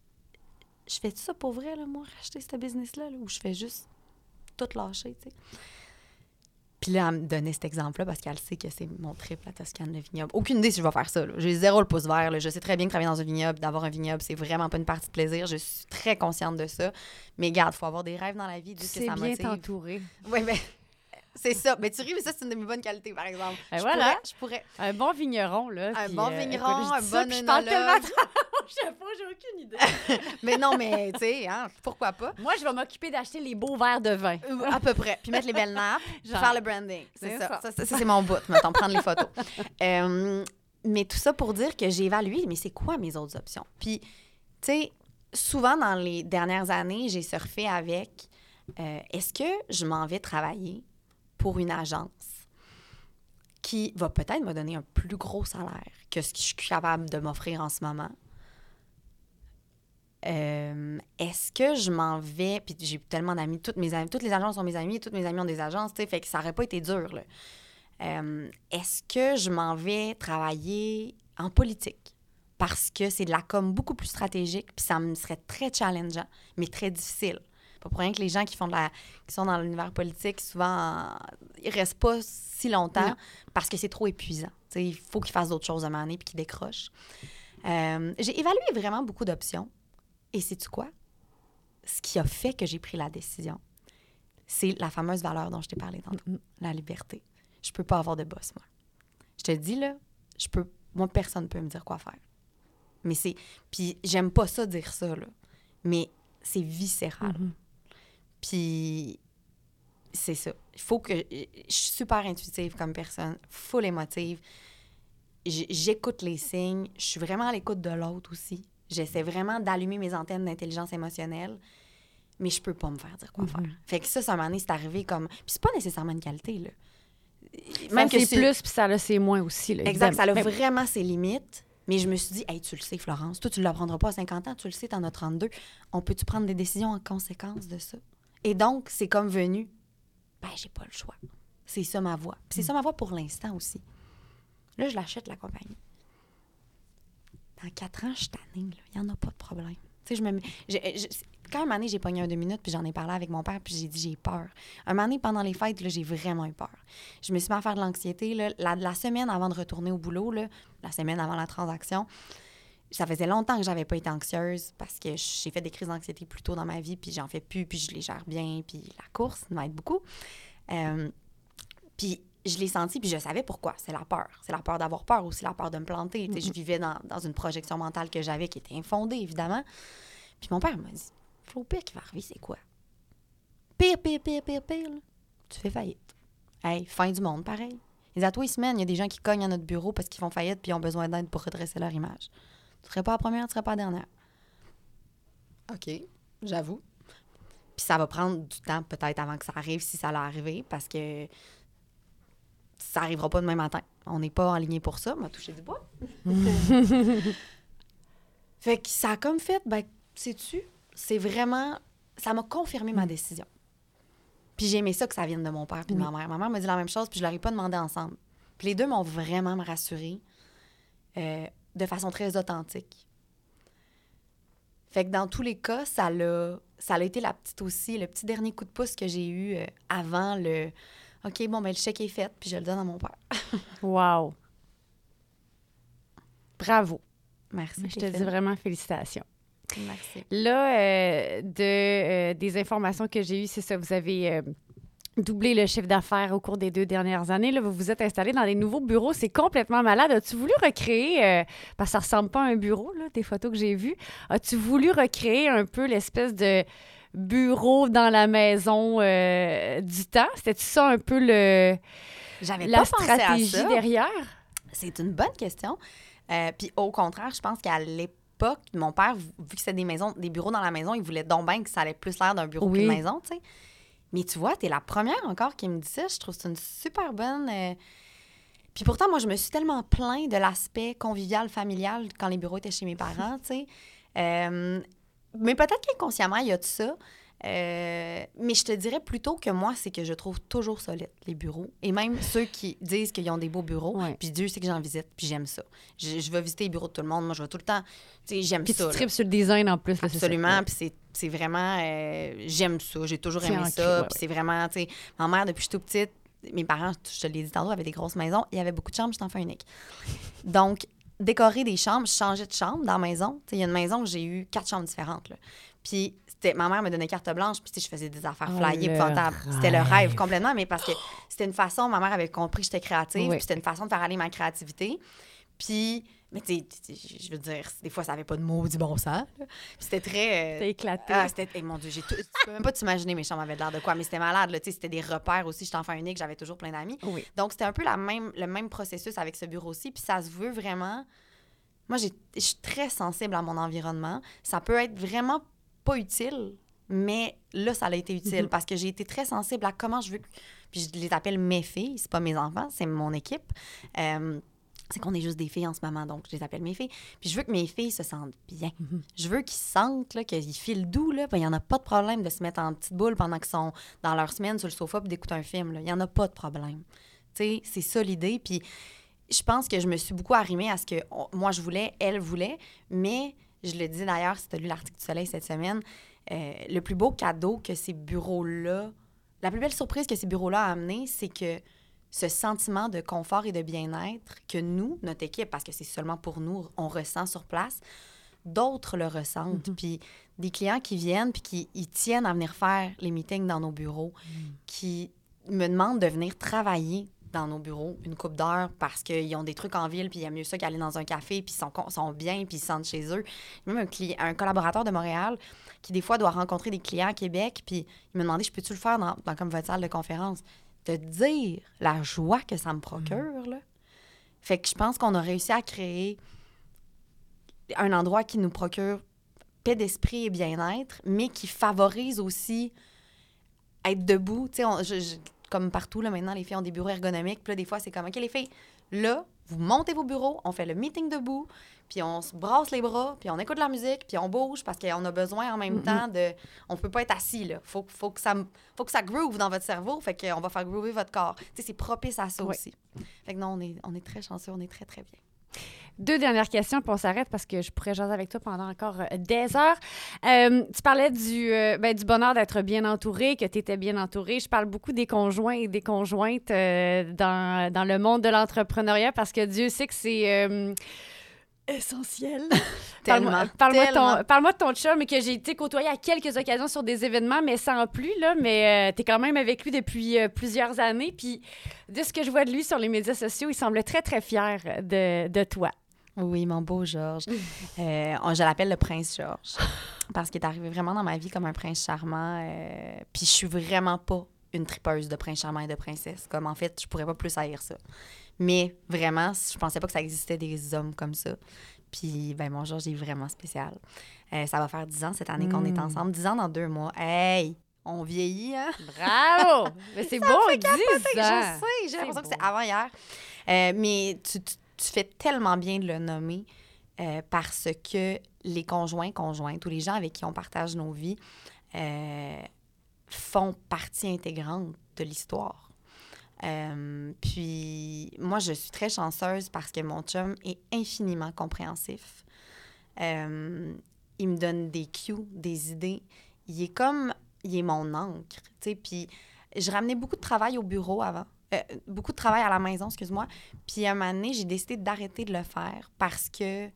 F: je fais ça pour vrai, là, moi, racheter ce business-là, là, ou je fais juste tout lâcher, tu sais? Puis là, elle me donnait cet exemple-là parce qu'elle sait que c'est mon trip, la Toscane, le vignoble. Aucune idée si je vais faire ça, là. J'ai 0 le pouce vert, là. Je sais très bien que travailler dans un vignoble, d'avoir un vignoble, c'est vraiment pas une partie de plaisir. Je suis très consciente de ça. Mais garde, il faut avoir des rêves dans la vie, juste que ça motive.
E: C'est bien t'entourer.
F: Oui, mais... C'est ça. Mais tu ris, mais ça, c'est une de mes bonnes qualités, par exemple. Je pourrais.
E: Un bon vigneron, là.
F: Un
E: puis,
F: bon vigneron,
E: écoute,
F: un bon
E: je parle tellement
F: œnologue.
E: je sais pas, j'ai aucune idée.
F: Mais non, mais tu sais, hein, pourquoi pas?
E: Moi, je vais m'occuper d'acheter les beaux verres de vin.
F: À peu près. Puis mettre les belles nappes, puis
E: Genre.
F: faire le branding. C'est
E: C'est
F: ça.
E: ça.
F: Ça, c'est mon bout, mettons, prendre les photos. Mais tout ça pour dire que j'ai évalué, mais c'est quoi mes autres options? Puis, tu sais, souvent dans les dernières années, j'ai surfé avec est-ce que je m'en vais travailler pour une agence qui va peut-être me donner un plus gros salaire que ce que je suis capable de m'offrir en ce moment? Est-ce que je m'en vais... Puis j'ai tellement d'amis, toutes les agences sont mes amis, toutes mes amies ont des agences, tu sais, fait que ça n'aurait pas été dur, là. Est-ce que je m'en vais travailler en politique? Parce que c'est de la com beaucoup plus stratégique, puis ça me serait très challengeant, mais très difficile. Pas pour rien que les gens qui sont dans l'univers politique, souvent, ils restent pas si longtemps parce que c'est trop épuisant. T'sais, il faut qu'ils fassent d'autres choses à un moment donné puis qu'ils décrochent. J'ai évalué vraiment beaucoup d'options. Et sais-tu quoi? Ce qui a fait que j'ai pris la décision, c'est la fameuse valeur dont je t'ai parlé tantôt, la liberté. Je peux pas avoir de boss, moi. Je te dis, là, moi, personne ne peut me dire quoi faire. Mais puis j'aime pas ça dire ça, là. Mais c'est viscéral. Puis c'est ça. Il faut que... Je suis super intuitive comme personne, full émotive. J'écoute les signes. Je suis vraiment à l'écoute de l'autre aussi. J'essaie vraiment d'allumer mes antennes d'intelligence émotionnelle, mais je peux pas me faire dire quoi faire. Fait que ça, un moment donné, c'est arrivé comme... Puis c'est pas nécessairement une qualité, là.
E: Même que c'est plus, puis ça a ses moins aussi, là.
F: Exact, ça a vraiment ses limites. Mais je me suis dit, hey, tu le sais, Florence, toi, tu ne l'apprendras pas à 50 ans, tu le sais, t'en as 32. On peut-tu prendre des décisions en conséquence de ça? Et donc, c'est comme venu, ben, j'ai pas le choix. C'est ça ma voie. Puis c'est ça ma voie pour l'instant aussi. Là, je l'achète, la compagnie. Dans 4 ans, je suis tannée, là. Il n'y en a pas de problème. Tu sais, quand un moment donné, j'ai pogné un 2 minutes, puis j'en ai parlé avec mon père, puis j'ai dit, j'ai peur. Un moment donné, pendant les fêtes, là, j'ai vraiment eu peur. Je me suis mis à faire de l'anxiété. Là, la semaine avant de retourner au boulot, là, la semaine avant la transaction, ça faisait longtemps que j'avais pas été anxieuse parce que j'ai fait des crises d'anxiété plus tôt dans ma vie, puis j'en fais plus, puis je les gère bien, puis la course m'aide beaucoup. Puis je l'ai senti, puis je savais pourquoi. C'est la peur. C'est la peur d'avoir peur aussi, la peur de me planter. Je vivais dans une projection mentale que j'avais qui était infondée, évidemment. Puis mon père m'a dit, le pire qui va arriver, c'est quoi? Pire, là. Tu fais faillite. Hey, fin du monde, pareil. Il dit, à toi, semaines, il y a des gens qui cognent à notre bureau parce qu'ils font faillite puis ils ont besoin d'aide pour redresser leur image. Tu serais pas la première, tu serais pas la dernière. OK, j'avoue. Puis ça va prendre du temps peut-être avant que ça arrive, si ça allait arriver, parce que ça arrivera pas demain matin. On n'est pas aligné pour ça. On m'a touché du bois. Fait que ça a comme fait, ben, sais-tu, c'est vraiment... Ça m'a confirmé ma décision. Puis j'ai aimé ça que ça vienne de mon père puis de ma mère. Ma mère m'a dit la même chose, puis je leur ai pas demandé ensemble. Puis les deux m'ont vraiment me rassurée de façon très authentique. Fait que dans tous les cas, ça a été le petit dernier coup de pouce que j'ai eu avant le... OK, bon, ben le chèque est fait, puis je le donne à mon père.
E: Wow! Bravo!
F: Merci.
E: Je te dis vraiment félicitations.
F: Merci.
E: Là, des informations que j'ai eues, c'est ça, vous avez doublé le chiffre d'affaires au cours des 2 dernières années. Là, vous vous êtes installé dans des nouveaux bureaux. C'est complètement malade. As-tu voulu recréer, parce que ça ressemble pas à un bureau, là, des photos que j'ai vues, as-tu voulu recréer un peu l'espèce de bureau dans la maison du temps? C'était-tu ça un peu la stratégie derrière?
F: C'est une bonne question. Puis au contraire, je pense qu'à l'époque, mon père, vu que c'était des bureaux dans la maison, il voulait donc bien que ça allait plus l'air d'un bureau qu'une maison, tu sais. Mais tu vois, t'es la première encore qui me dit ça. Je trouve que c'est une super bonne... Puis pourtant, moi, je me suis tellement plaint de l'aspect convivial, familial quand les bureaux étaient chez mes parents, tu sais. Mais peut-être qu'inconsciemment, il y a de ça. Mais je te dirais plutôt que moi, c'est que je trouve toujours solide les bureaux. Et même ceux qui disent qu'ils ont des beaux bureaux, puis Dieu sait que j'en visite, puis j'aime ça. Je vais visiter les bureaux de tout le monde. Moi, je vais tout le temps... Tu sais, j'aime ça.
E: Puis tu tripes sur le design en plus. Là,
F: absolument. Puis c'est vraiment... j'aime ça. J'ai toujours aimé ça. Puis c'est vraiment... Tu sais, ma mère, depuis que je suis toute petite, mes parents, je te l'ai dit tantôt, avaient des grosses maisons. Il y avait beaucoup de chambres. J'étais enfant unique. Donc, décorer des chambres, je changeais de chambre dans la maison. Il y a une maison où j'ai eu 4 chambres différentes. Là. Puis ma mère me donnait carte blanche, puis je faisais des affaires flyées épouvantables. C'était le rêve complètement, mais parce que c'était une façon, ma mère avait compris que j'étais créative, puis c'était une façon de faire aller ma créativité. Puis, mais tu sais, je veux dire, des fois, ça n'avait pas de mots du bon sens. Puis c'était très...
E: C'était éclaté.
F: Mon Dieu, tu peux même pas t'imaginer mes chambres avaient l'air de quoi, mais c'était malade, là, tu sais, c'était des repères aussi. J'étais enfant unique, j'avais toujours plein d'amis.
E: Oui.
F: Donc, c'était un peu le même processus avec ce bureau-ci, puis ça se veut vraiment... Moi, je suis très sensible à mon environnement. Ça peut être vraiment pas utile, mais là, ça a été utile parce que j'ai été très sensible à comment je veux... Puis je les appelle mes filles, c'est pas mes enfants, c'est mon équipe. C'est qu'on est juste des filles en ce moment, donc je les appelle mes filles. Puis je veux que mes filles se sentent bien. Je veux qu'ils sentent là, qu'ils filent doux. Il n'y en a pas de problème de se mettre en petite boule pendant qu'ils sont dans leur semaine sur le sofa et d'écouter un film. Il n'y en a pas de problème. Tu sais, c'est ça l'idée. Puis je pense que je me suis beaucoup arrimée à ce que moi je voulais, elle voulait, mais je le dis d'ailleurs, si tu as lu l'article du Soleil cette semaine, le plus beau cadeau que ces bureaux-là, la plus belle surprise que ces bureaux-là ont amené, c'est que ce sentiment de confort et de bien-être que nous, notre équipe, parce que c'est seulement pour nous, on ressent sur place, d'autres le ressentent. Puis des clients qui viennent puis qui ils tiennent à venir faire les meetings dans nos bureaux, qui me demandent de venir travailler dans nos bureaux une couple d'heures parce qu'ils ont des trucs en ville puis il y a mieux ça qu'aller dans un café puis ils sont bien puis ils se sentent chez eux. Même un collaborateur de Montréal qui, des fois, doit rencontrer des clients à Québec puis il me demandait, je peux-tu le faire dans comme votre salle de conférence? De dire la joie que ça me procure, là. Fait que je pense qu'on a réussi à créer un endroit qui nous procure paix d'esprit et bien-être, mais qui favorise aussi être debout. Tu sais, comme partout, là, maintenant, les filles ont des bureaux ergonomiques. Puis là, des fois, c'est comme, OK, les filles, là, vous montez vos bureaux, on fait le meeting debout, puis on se brasse les bras, puis on écoute de la musique, puis on bouge parce qu'on a besoin en même temps de... On peut pas être assis, là. Faut que ça groove dans votre cerveau, fait qu'on va faire groover votre corps. Tu sais, c'est propice à ça aussi. Fait que non, on est très chanceux, on est très, très bien.
E: 2 dernières questions, puis on s'arrête parce que je pourrais jaser avec toi pendant encore des heures. Tu parlais du bonheur d'être bien entouré, que tu étais bien entouré. Je parle beaucoup des conjoints et des conjointes dans le monde de l'entrepreneuriat parce que Dieu sait que c'est essentiel. Parle-moi de ton chum, que j'ai été côtoyé à quelques occasions sur des événements, mais sans plus, là. Mais tu es quand même avec lui depuis plusieurs années. Puis de ce que je vois de lui sur les médias sociaux, il semble très, très fier de toi.
F: Oui, mon beau Georges. Je l'appelle le prince Georges parce qu'il est arrivé vraiment dans ma vie comme un prince charmant. Puis je suis vraiment pas une tripeuse de prince charmant et de princesse. Comme en fait, je pourrais pas plus haïr ça. Mais vraiment, je pensais pas que ça existait des hommes comme ça. Puis, mon Georges est vraiment spécial. Ça va faire 10 ans cette année qu'on est ensemble. 10 ans dans 2 mois. Hey! On vieillit, hein?
E: Bravo! Mais c'est beau, 10 ans!
F: Je sais, j'ai l'impression que c'est avant hier. Mais tu fais tellement bien de le nommer parce que les conjointes ou les gens avec qui on partage nos vies font partie intégrante de l'histoire. Puis moi, je suis très chanceuse parce que mon chum est infiniment compréhensif. Il me donne des cues, des idées. Il est mon encre, tu sais. Puis je ramenais beaucoup de travail au bureau avant. Beaucoup de travail à la maison, excuse-moi. Puis à un moment donné, j'ai décidé d'arrêter de le faire parce que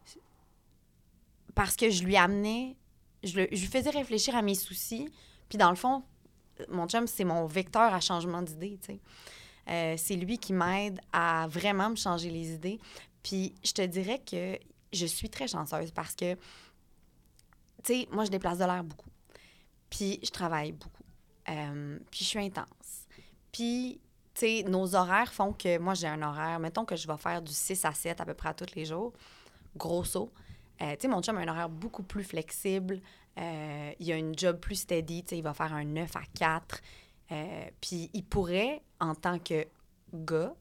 F: je lui amenais... Je lui faisais réfléchir à mes soucis. Puis dans le fond, mon chum, c'est mon vecteur à changement d'idées, tu sais. C'est lui qui m'aide à vraiment me changer les idées. Puis je te dirais que je suis très chanceuse parce que, tu sais, moi, je déplace de l'air beaucoup. Puis je travaille beaucoup. Puis je suis intense. Puis, tu sais, nos horaires font que moi, j'ai un horaire. Mettons que je vais faire du 6 à 7 à peu près à tous les jours. Grosso. Tu sais, mon chum a un horaire beaucoup plus flexible. Il a une job plus steady. Tu sais, il va faire un 9 à 4. Puis il pourrait, en tant que gars,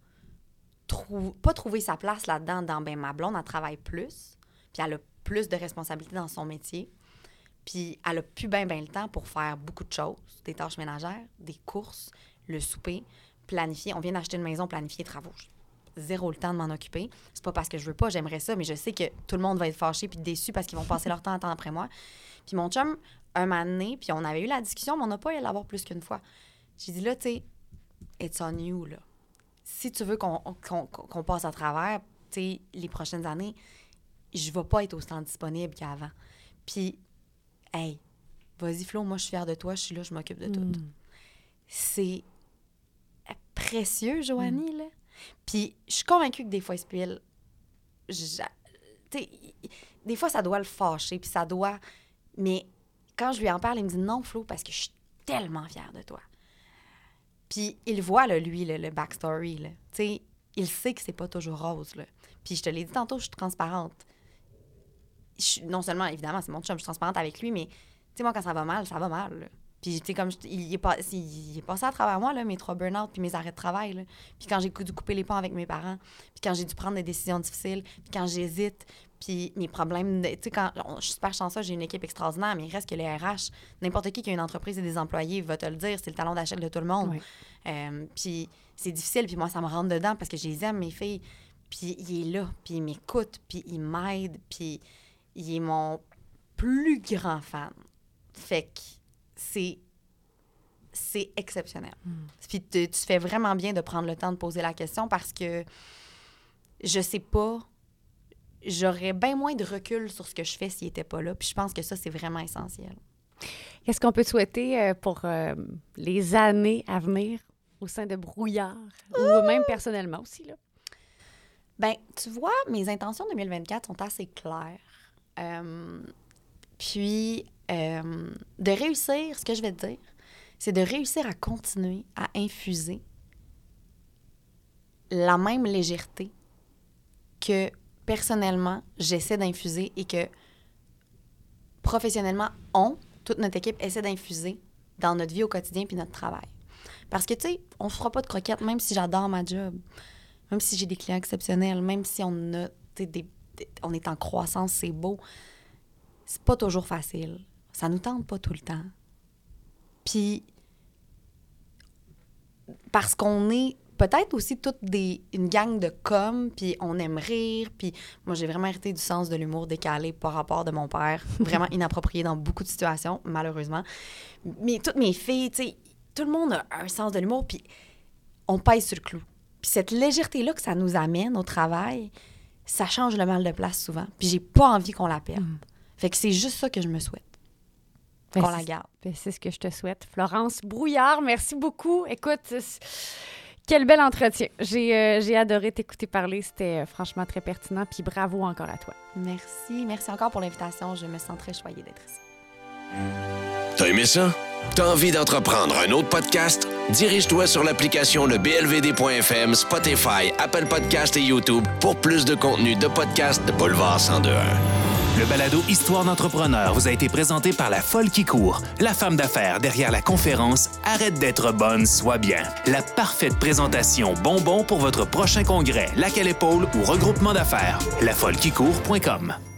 F: pas trouver sa place là-dedans dans ma blonde, elle travaille plus. Puis elle a plus de responsabilités dans son métier. Puis elle a plus bien le temps pour faire beaucoup de choses. Des tâches ménagères, des courses, le souper, planifier. On vient d'acheter une maison, planifier les travaux. Zéro le temps de m'en occuper. C'est pas parce que je veux pas, j'aimerais ça, mais je sais que tout le monde va être fâché puis déçu parce qu'ils vont passer leur temps après moi. Puis mon chum, un moment donné, puis on avait eu la discussion, mais on n'a pas eu à l'avoir plus qu'une fois. J'ai dit, là, tu sais, it's on you, là. Si tu veux qu'on passe à travers, tu sais, les prochaines années, je vais pas être autant disponible qu'avant. Puis, hey, vas-y, Flo, moi, je suis fière de toi, je suis là, je m'occupe de tout. C'est précieux, Joanie, là. Puis, je suis convaincue que des fois, il se pile. Tu sais, des fois, ça doit le fâcher, puis ça doit... Mais quand je lui en parle, il me dit non, Flo, parce que je suis tellement fière de toi. Puis il voit, là, lui, le backstory. Là. Tu sais, il sait que c'est pas toujours rose. Là. Puis je te l'ai dit tantôt, je suis transparente. Non seulement, évidemment, c'est mon chum, je suis transparente avec lui, mais tu sais, moi, quand ça va mal, ça va mal. Là. Puis, tu sais, comme il est passé à travers moi, là, mes 3 burn-out puis mes arrêts de travail. Là. Puis quand j'ai dû couper les ponts avec mes parents, puis quand j'ai dû prendre des décisions difficiles, puis quand j'hésite, puis mes problèmes... Tu sais, quand je suis super chanceuse, j'ai une équipe extraordinaire, mais il reste que les RH, n'importe qui a une entreprise et des employés va te le dire, c'est le talon d'Achille de tout le monde. Oui. Puis c'est difficile, puis moi, ça me rentre dedans parce que je les aime, mes filles. Puis il est là, puis il m'écoute, puis il m'aide, puis il est mon plus grand fan. Fait que c'est exceptionnel. Puis tu fais vraiment bien de prendre le temps de poser la question parce que je sais pas, j'aurais bien moins de recul sur ce que je fais s'il n'était pas là. Puis je pense que ça, c'est vraiment essentiel.
E: Qu'est-ce qu'on peut te souhaiter pour les années à venir au sein de Brouillard ou même personnellement aussi, là?
F: Bien, tu vois, mes intentions 2024 sont assez claires. Puis, de réussir, ce que je vais te dire, c'est de réussir à continuer à infuser la même légèreté que personnellement, j'essaie d'infuser et que professionnellement, toute notre équipe essaie d'infuser dans notre vie au quotidien puis notre travail. Parce que, tu sais, on ne fera pas de croquettes, même si j'adore ma job, même si j'ai des clients exceptionnels, même si on a, on est en croissance, c'est beau. C'est pas toujours facile. Ça nous tente pas tout le temps. Puis, parce qu'on est peut-être aussi toute une gang de puis on aime rire, puis moi, j'ai vraiment hérité du sens de l'humour décalé par rapport de mon père, vraiment inapproprié dans beaucoup de situations, malheureusement. Mais toutes mes filles, tu sais, tout le monde a un sens de l'humour, puis on pèse sur le clou. Puis cette légèreté-là que ça nous amène au travail, ça change le mal de place souvent. Puis j'ai pas envie qu'on la perde. Fait que c'est juste ça que je me souhaite. Qu'on la garde.
E: C'est ce que je te souhaite. Florence Brouillard, merci beaucoup. Écoute, quel bel entretien. J'ai adoré t'écouter parler. C'était franchement très pertinent. Puis bravo encore à toi.
F: Merci. Merci encore pour l'invitation. Je me sens très choyée d'être ici.
B: T'as aimé ça? T'as envie d'entreprendre un autre podcast? Dirige-toi sur l'application lebLVD.fm, Spotify, Apple Podcasts et YouTube pour plus de contenu de podcast de Boulevard 102.1.
D: Le balado Histoire d'entrepreneur vous a été présenté par La Folle qui court, la femme d'affaires derrière la conférence Arrête d'être bonne, sois bien. La parfaite présentation bonbon pour votre prochain congrès, laquelle épaule ou regroupement d'affaires. lafollequicourt.com.